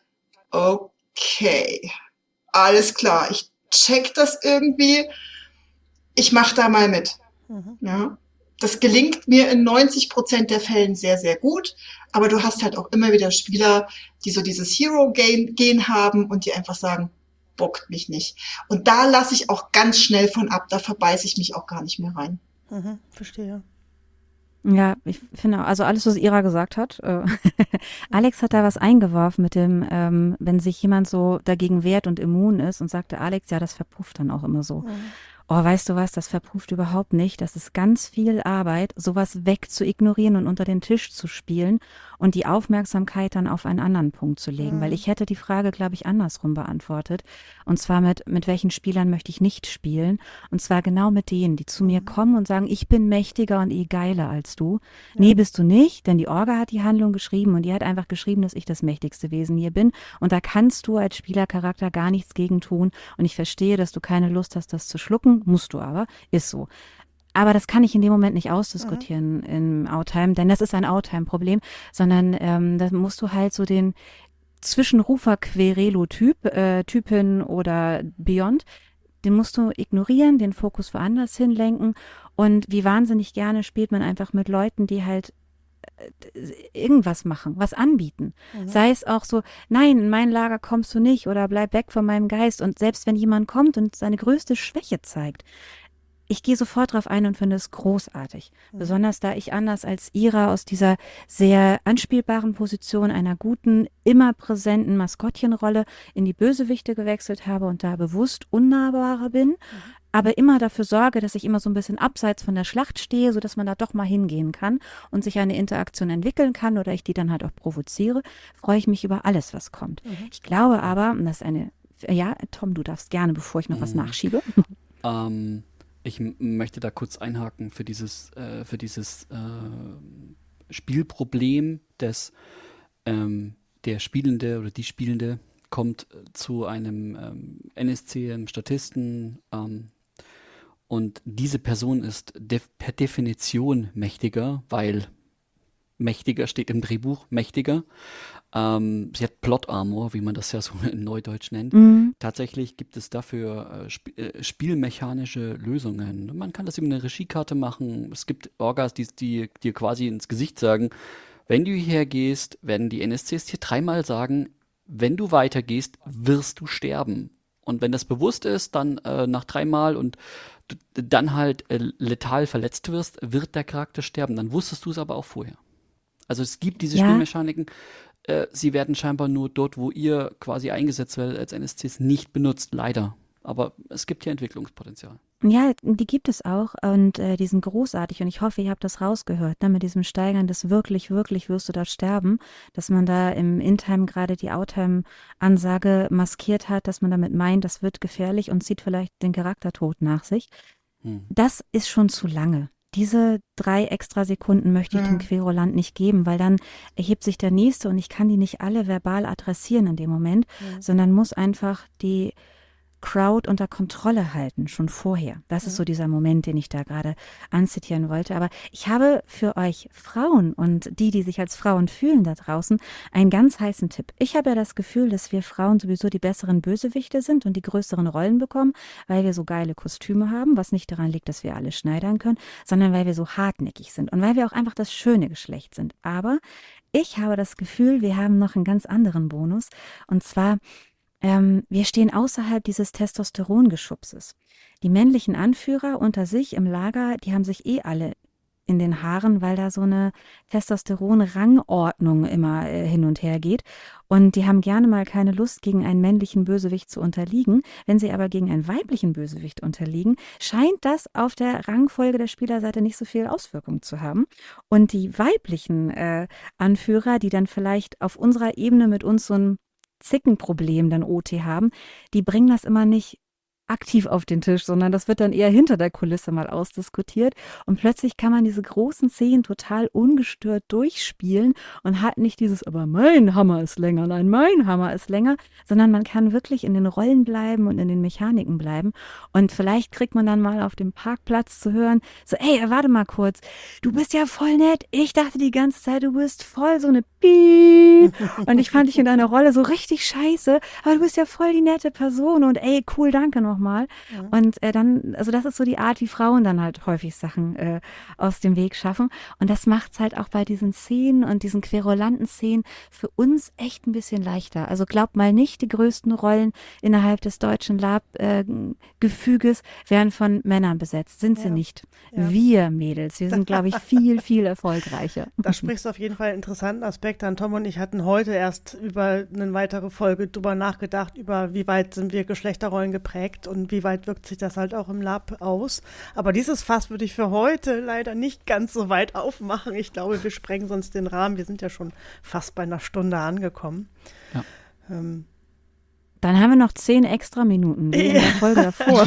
Speaker 2: okay, alles klar, ich check das irgendwie, ich mache da mal mit.
Speaker 3: Mhm.
Speaker 2: Ja. Das gelingt mir in neunzig Prozent der Fällen sehr, sehr gut. Aber du hast halt auch immer wieder Spieler, die so dieses Hero-Gen haben und die einfach sagen, bockt mich nicht. Und da lasse ich auch ganz schnell von ab. Da verbeiße ich mich auch gar nicht mehr rein.
Speaker 3: Mhm. Verstehe.
Speaker 1: Ja, ich finde, also alles, was Ira gesagt hat. Äh, Alex hat da was eingeworfen mit dem, ähm, wenn sich jemand so dagegen wehrt und immun ist und sagte Alex, ja, das verpufft dann auch immer so.
Speaker 3: Mhm.
Speaker 1: Oh, weißt du was, das verpufft überhaupt nicht. Das ist ganz viel Arbeit, sowas wegzuignorieren und unter den Tisch zu spielen und die Aufmerksamkeit dann auf einen anderen Punkt zu legen.
Speaker 3: Mhm.
Speaker 1: Weil ich hätte die Frage, glaube ich, andersrum beantwortet. Und zwar mit, mit welchen Spielern möchte ich nicht spielen? Und zwar genau mit denen, die zu mir kommen und sagen, ich bin mächtiger und eh geiler als du.
Speaker 3: Ja.
Speaker 1: Nee, bist du nicht, denn die Orga hat die Handlung geschrieben und die hat einfach geschrieben, dass ich das mächtigste Wesen hier bin. Und da kannst du als Spielercharakter gar nichts gegen tun. Und ich verstehe, dass du keine Lust hast, das zu schlucken. Musst du aber, ist so. Aber das kann ich in dem Moment nicht ausdiskutieren mhm. im Outtime, denn das ist ein Outtime-Problem, sondern ähm, da musst du halt so den Zwischenrufer-Querelo-Typ, äh, Typin oder Beyond, den musst du ignorieren, den Fokus woanders hinlenken und wie wahnsinnig gerne spielt man einfach mit Leuten, die halt irgendwas machen, was anbieten. Mhm. Sei es auch so, nein, in mein Lager kommst du nicht oder bleib weg von meinem Geist. Und selbst wenn jemand kommt und seine größte Schwäche zeigt, ich gehe sofort drauf ein und finde es großartig. Mhm. Besonders da ich anders als Ira aus dieser sehr anspielbaren Position einer guten, immer präsenten Maskottchenrolle in die Bösewichte gewechselt habe und da bewusst unnahbarer bin. Mhm. Aber immer dafür sorge, dass ich immer so ein bisschen abseits von der Schlacht stehe, sodass man da doch mal hingehen kann und sich eine Interaktion entwickeln kann oder ich die dann halt auch provoziere, freue ich mich über alles, was kommt. Mhm. Ich glaube aber, und das ist eine, ja, Tom, du darfst gerne, bevor ich noch mhm. was nachschiebe.
Speaker 4: Ähm, ich m- möchte da kurz einhaken für dieses, äh, für dieses äh, Spielproblem des, ähm, der Spielende oder die Spielende kommt zu einem ähm, N S C, einem Statisten, ähm, und diese Person ist def- per Definition mächtiger, weil mächtiger steht im Drehbuch, mächtiger. Ähm, sie hat Plot Armor, wie man das ja so in Neudeutsch nennt.
Speaker 1: Mhm.
Speaker 4: Tatsächlich gibt es dafür äh, sp- äh, spielmechanische Lösungen. Man kann das über eine Regiekarte machen. Es gibt Orgas, die, die dir quasi ins Gesicht sagen, wenn du hierher gehst, werden die N S Cs dir dreimal sagen, wenn du weitergehst, wirst du sterben. Und wenn das bewusst ist, dann äh, nach dreimal und du dann halt äh, letal verletzt wirst, wird der Charakter sterben. Dann wusstest du es aber auch vorher. Also es gibt diese
Speaker 1: Ja.
Speaker 4: Spielmechaniken, äh, sie werden scheinbar nur dort, wo ihr quasi eingesetzt werdet als N S Cs, nicht benutzt, leider. Aber es gibt hier Entwicklungspotenzial.
Speaker 1: Ja, die gibt es auch und äh, die sind großartig und ich hoffe, ihr habt das rausgehört, ne, mit diesem Steigern des wirklich, wirklich wirst du da sterben, dass man da im In-Time gerade die Outtime-Ansage maskiert hat, dass man damit meint, das wird gefährlich und zieht vielleicht den Charaktertod nach sich.
Speaker 4: Hm.
Speaker 1: Das ist schon zu lange. Diese drei extra Sekunden möchte ich
Speaker 2: Hm.
Speaker 1: dem Querulant nicht geben, weil dann erhebt sich der Nächste und ich kann die nicht alle verbal adressieren in dem Moment,
Speaker 3: Ja.
Speaker 1: sondern muss einfach die Crowd unter Kontrolle halten, schon vorher. Das ist so dieser Moment, den ich da gerade anzitieren wollte. Aber ich habe für euch Frauen und die, die sich als Frauen fühlen da draußen, einen ganz heißen Tipp. Ich habe ja das Gefühl, dass wir Frauen sowieso die besseren Bösewichte sind und die größeren Rollen bekommen, weil wir so geile Kostüme haben, was nicht daran liegt, dass wir alle schneidern können, sondern weil wir so hartnäckig sind und weil wir auch einfach das schöne Geschlecht sind. Aber ich habe das Gefühl, wir haben noch einen ganz anderen Bonus und zwar Ähm, wir stehen außerhalb dieses Testosterongeschubses. Die männlichen Anführer unter sich im Lager, die haben sich eh alle in den Haaren, weil da so eine Testosteron-Rangordnung immer äh, hin und her geht. Und die haben gerne mal keine Lust, gegen einen männlichen Bösewicht zu unterliegen. Wenn sie aber gegen einen weiblichen Bösewicht unterliegen, scheint das auf der Rangfolge der Spielerseite nicht so viel Auswirkung zu haben. Und die weiblichen äh, Anführer, die dann vielleicht auf unserer Ebene mit uns so ein Zickenproblem dann O T haben, die bringen das immer nicht aktiv auf den Tisch, sondern das wird dann eher hinter der Kulisse mal ausdiskutiert. Und plötzlich kann man diese großen Szenen total ungestört durchspielen und hat nicht dieses, aber mein Hammer ist länger, nein, mein Hammer ist länger, sondern man kann wirklich in den Rollen bleiben und in den Mechaniken bleiben. Und vielleicht kriegt man dann mal auf dem Parkplatz zu hören, so, ey, warte mal kurz, du bist ja voll nett. Ich dachte die ganze Zeit, du bist voll so eine Piep. Und ich fand dich in deiner Rolle so richtig scheiße, aber du bist ja voll die nette Person und ey, cool, danke nochmal. Ja. Und äh, dann, also das ist so die Art, wie Frauen dann halt häufig Sachen äh, aus dem Weg schaffen. Und das macht's halt auch bei diesen Szenen und diesen querulanten Szenen für uns echt ein bisschen leichter. Also glaubt mal nicht, die größten Rollen innerhalb des deutschen Lab-Gefüges äh, werden von Männern besetzt. Sind ja. sie nicht. Ja. Wir Mädels, wir sind, glaube ich, viel, viel erfolgreicher.
Speaker 3: Da sprichst du auf jeden Fall einen interessanten Aspekt an. Tom und ich hatten heute erst über eine weitere Folge drüber nachgedacht, über wie weit sind wir Geschlechterrollen geprägt und wie weit wirkt sich das halt auch im Lab aus. Aber dieses Fass würde ich für heute leider nicht ganz so weit aufmachen. Ich glaube, wir sprengen sonst den Rahmen. Wir sind ja schon fast bei einer Stunde angekommen.
Speaker 4: Ja.
Speaker 3: Ähm,
Speaker 1: Dann haben wir noch zehn extra Minuten wie in der Folge davor.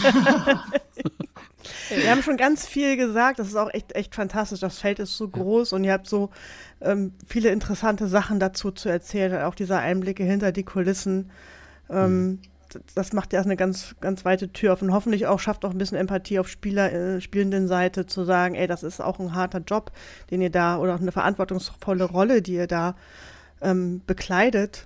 Speaker 3: Wir haben schon ganz viel gesagt. Das ist auch echt, echt fantastisch. Das Feld ist so groß und ihr habt so ähm, viele interessante Sachen dazu zu erzählen. Auch diese Einblicke hinter die Kulissen. Ähm, mhm. Das macht ja eine ganz, ganz weite Tür auf und hoffentlich auch schafft auch ein bisschen Empathie auf Spieler, äh, spielenden Seite zu sagen, ey, das ist auch ein harter Job, den ihr da oder auch eine verantwortungsvolle Rolle, die ihr da ähm, bekleidet.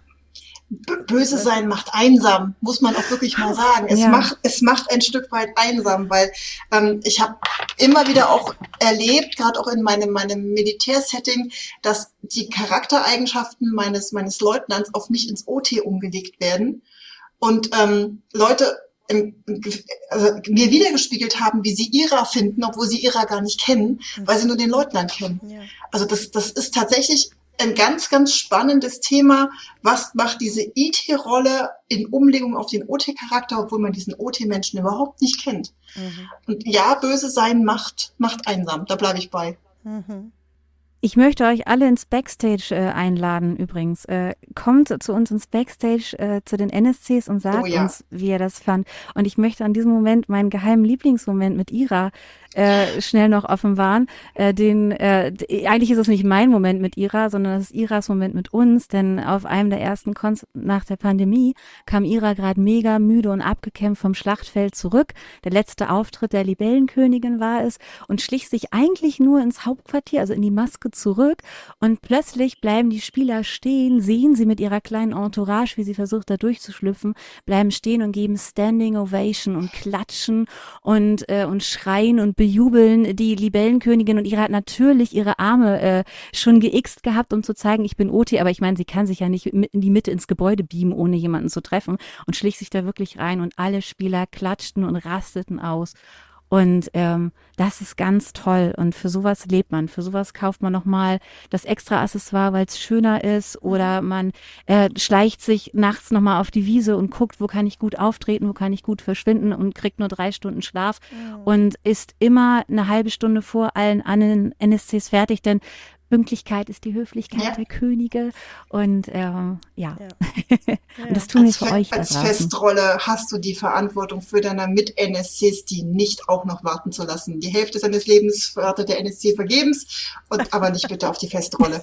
Speaker 2: Böse sein macht einsam, muss man auch wirklich mal sagen. Es ja. macht, es macht ein Stück weit einsam, weil ähm, ich habe immer wieder auch erlebt, gerade auch in meinem meinem Militärsetting, dass die Charaktereigenschaften meines meines Leutnants auf mich ins O T umgelegt werden und ähm, Leute im, also mir wiedergespiegelt haben, wie sie Ira finden, obwohl sie Ira gar nicht kennen, weil sie nur den Leutnant kennen. Ja. Also das das ist tatsächlich ein ganz, ganz spannendes Thema. Was macht diese I T-Rolle in Umlegung auf den O T-Charakter, obwohl man diesen O T-Menschen überhaupt nicht kennt? Mhm. Und ja, böse sein macht, macht einsam. Da bleibe ich bei.
Speaker 3: Mhm.
Speaker 1: Ich möchte euch alle ins Backstage äh, einladen übrigens. Äh, kommt zu uns ins Backstage, äh, zu den N S Cs und sagt oh, ja. uns, wie ihr das fand. Und ich möchte an diesem Moment meinen geheimen Lieblingsmoment mit Ira äh, schnell noch offenbaren. Äh, den, äh, eigentlich ist es nicht mein Moment mit Ira, sondern es ist Iras Moment mit uns, denn auf einem der ersten Cons nach der Pandemie kam Ira gerade mega müde und abgekämpft vom Schlachtfeld zurück. Der letzte Auftritt der Libellenkönigin war es und schlich sich eigentlich nur ins Hauptquartier, also in die Maske zurück und plötzlich bleiben die Spieler stehen, sehen sie mit ihrer kleinen Entourage, wie sie versucht da durchzuschlüpfen, bleiben stehen und geben Standing Ovation und klatschen und äh, und schreien und bejubeln die Libellenkönigin und Ira hat natürlich ihre Arme äh, schon geixt gehabt, um zu zeigen, ich bin O T, aber ich meine, sie kann sich ja nicht in die Mitte ins Gebäude beamen, ohne jemanden zu treffen und schlich sich da wirklich rein und alle Spieler klatschten und rasteten aus. Und ähm, das ist ganz toll und für sowas lebt man, für sowas kauft man nochmal das extra Accessoire, weil es schöner ist oder man äh, schleicht sich nachts nochmal auf die Wiese und guckt, wo kann ich gut auftreten, wo kann ich gut verschwinden und kriegt nur drei Stunden Schlaf mhm. und ist immer eine halbe Stunde vor allen anderen N S Cs fertig, denn Pünktlichkeit ist die Höflichkeit ja. der Könige und ähm, ja, ja. und das tun wir für euch da
Speaker 2: draußen. Als Festrolle hast du die Verantwortung für deine Mit-N S Cs, die nicht auch noch warten zu lassen. Die Hälfte seines Lebens wartet der N S C vergebens, und aber nicht bitte auf die Festrolle.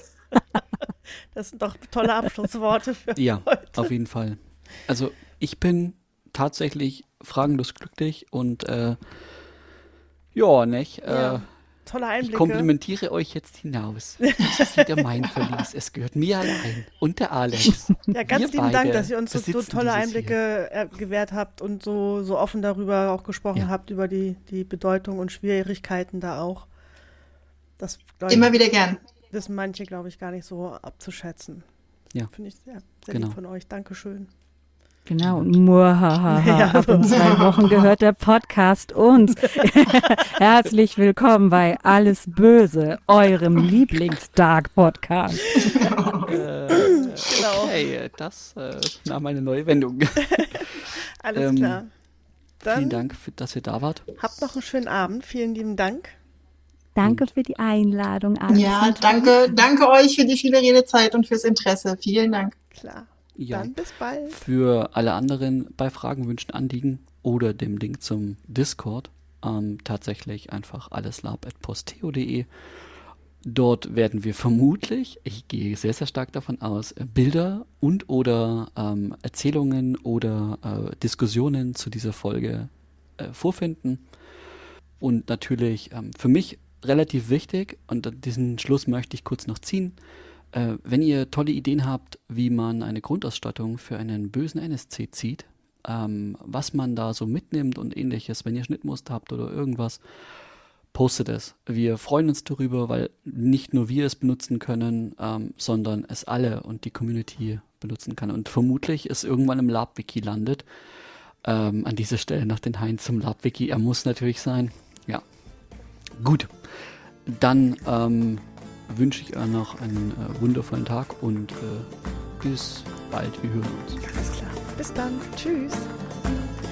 Speaker 3: Das sind doch tolle Abschlussworte für
Speaker 4: ja,
Speaker 3: heute.
Speaker 4: Ja, auf jeden Fall. Also ich bin tatsächlich fragenlos glücklich und äh, ja, nicht?
Speaker 3: Ja.
Speaker 4: Äh,
Speaker 3: Tolle Einblicke.
Speaker 4: Ich komplimentiere euch jetzt hinaus. Das ist wieder mein Verlies. Es gehört mir allein und der Alex.
Speaker 3: Ja, ganz lieben Dank, dass ihr uns so, so tolle Einblicke hier. gewährt habt und so, so offen darüber auch gesprochen ja. habt, über die, die Bedeutung und Schwierigkeiten da auch. Das,
Speaker 2: Immer wieder gern.
Speaker 3: Wissen manche, glaube ich, gar nicht so abzuschätzen.
Speaker 4: Ja.
Speaker 3: Finde ich sehr, sehr
Speaker 4: genau.
Speaker 3: lieb von euch. Dankeschön.
Speaker 1: Genau, und muahaha, ja. ab in zwei Wochen gehört der Podcast uns. Herzlich willkommen bei Alles Böse, eurem Lieblings-Dark-Podcast.
Speaker 4: äh, genau. Okay, das äh, nahm eine neue Wendung.
Speaker 3: Alles
Speaker 4: ähm,
Speaker 3: klar. Dann
Speaker 4: vielen Dank, für, dass ihr da wart.
Speaker 3: Habt noch einen schönen Abend. Vielen lieben Dank.
Speaker 1: Danke für die Einladung. Alex.
Speaker 2: Ja, danke, danke euch für die viele Redezeit und fürs Interesse. Vielen Dank.
Speaker 3: Klar.
Speaker 4: Ja.
Speaker 3: Dann bis bald.
Speaker 4: Für alle anderen bei Fragen, Wünschen, Anliegen oder dem Link zum Discord. Ähm, tatsächlich einfach alleslab at posteo punkt de. Dort werden wir vermutlich, ich gehe sehr, sehr stark davon aus, Bilder und oder ähm, Erzählungen oder äh, Diskussionen zu dieser Folge äh, vorfinden. Und natürlich ähm, für mich relativ wichtig, und diesen Schluss möchte ich kurz noch ziehen, äh, wenn ihr tolle Ideen habt, wie man eine Grundausstattung für einen bösen N S C zieht, ähm, was man da so mitnimmt und ähnliches, wenn ihr Schnittmuster habt oder irgendwas, postet es. Wir freuen uns darüber, weil nicht nur wir es benutzen können, ähm, sondern es alle und die Community benutzen kann. Und vermutlich es irgendwann im Lab-Wiki landet. Ähm, an dieser Stelle noch den Heinz zum Lab-Wiki. Er muss natürlich sein. Ja. Gut. Dann ähm, wünsche ich euch noch einen äh, wundervollen Tag und äh, bis bald. Wir hören uns.
Speaker 3: Alles klar. Bis dann. Tschüss.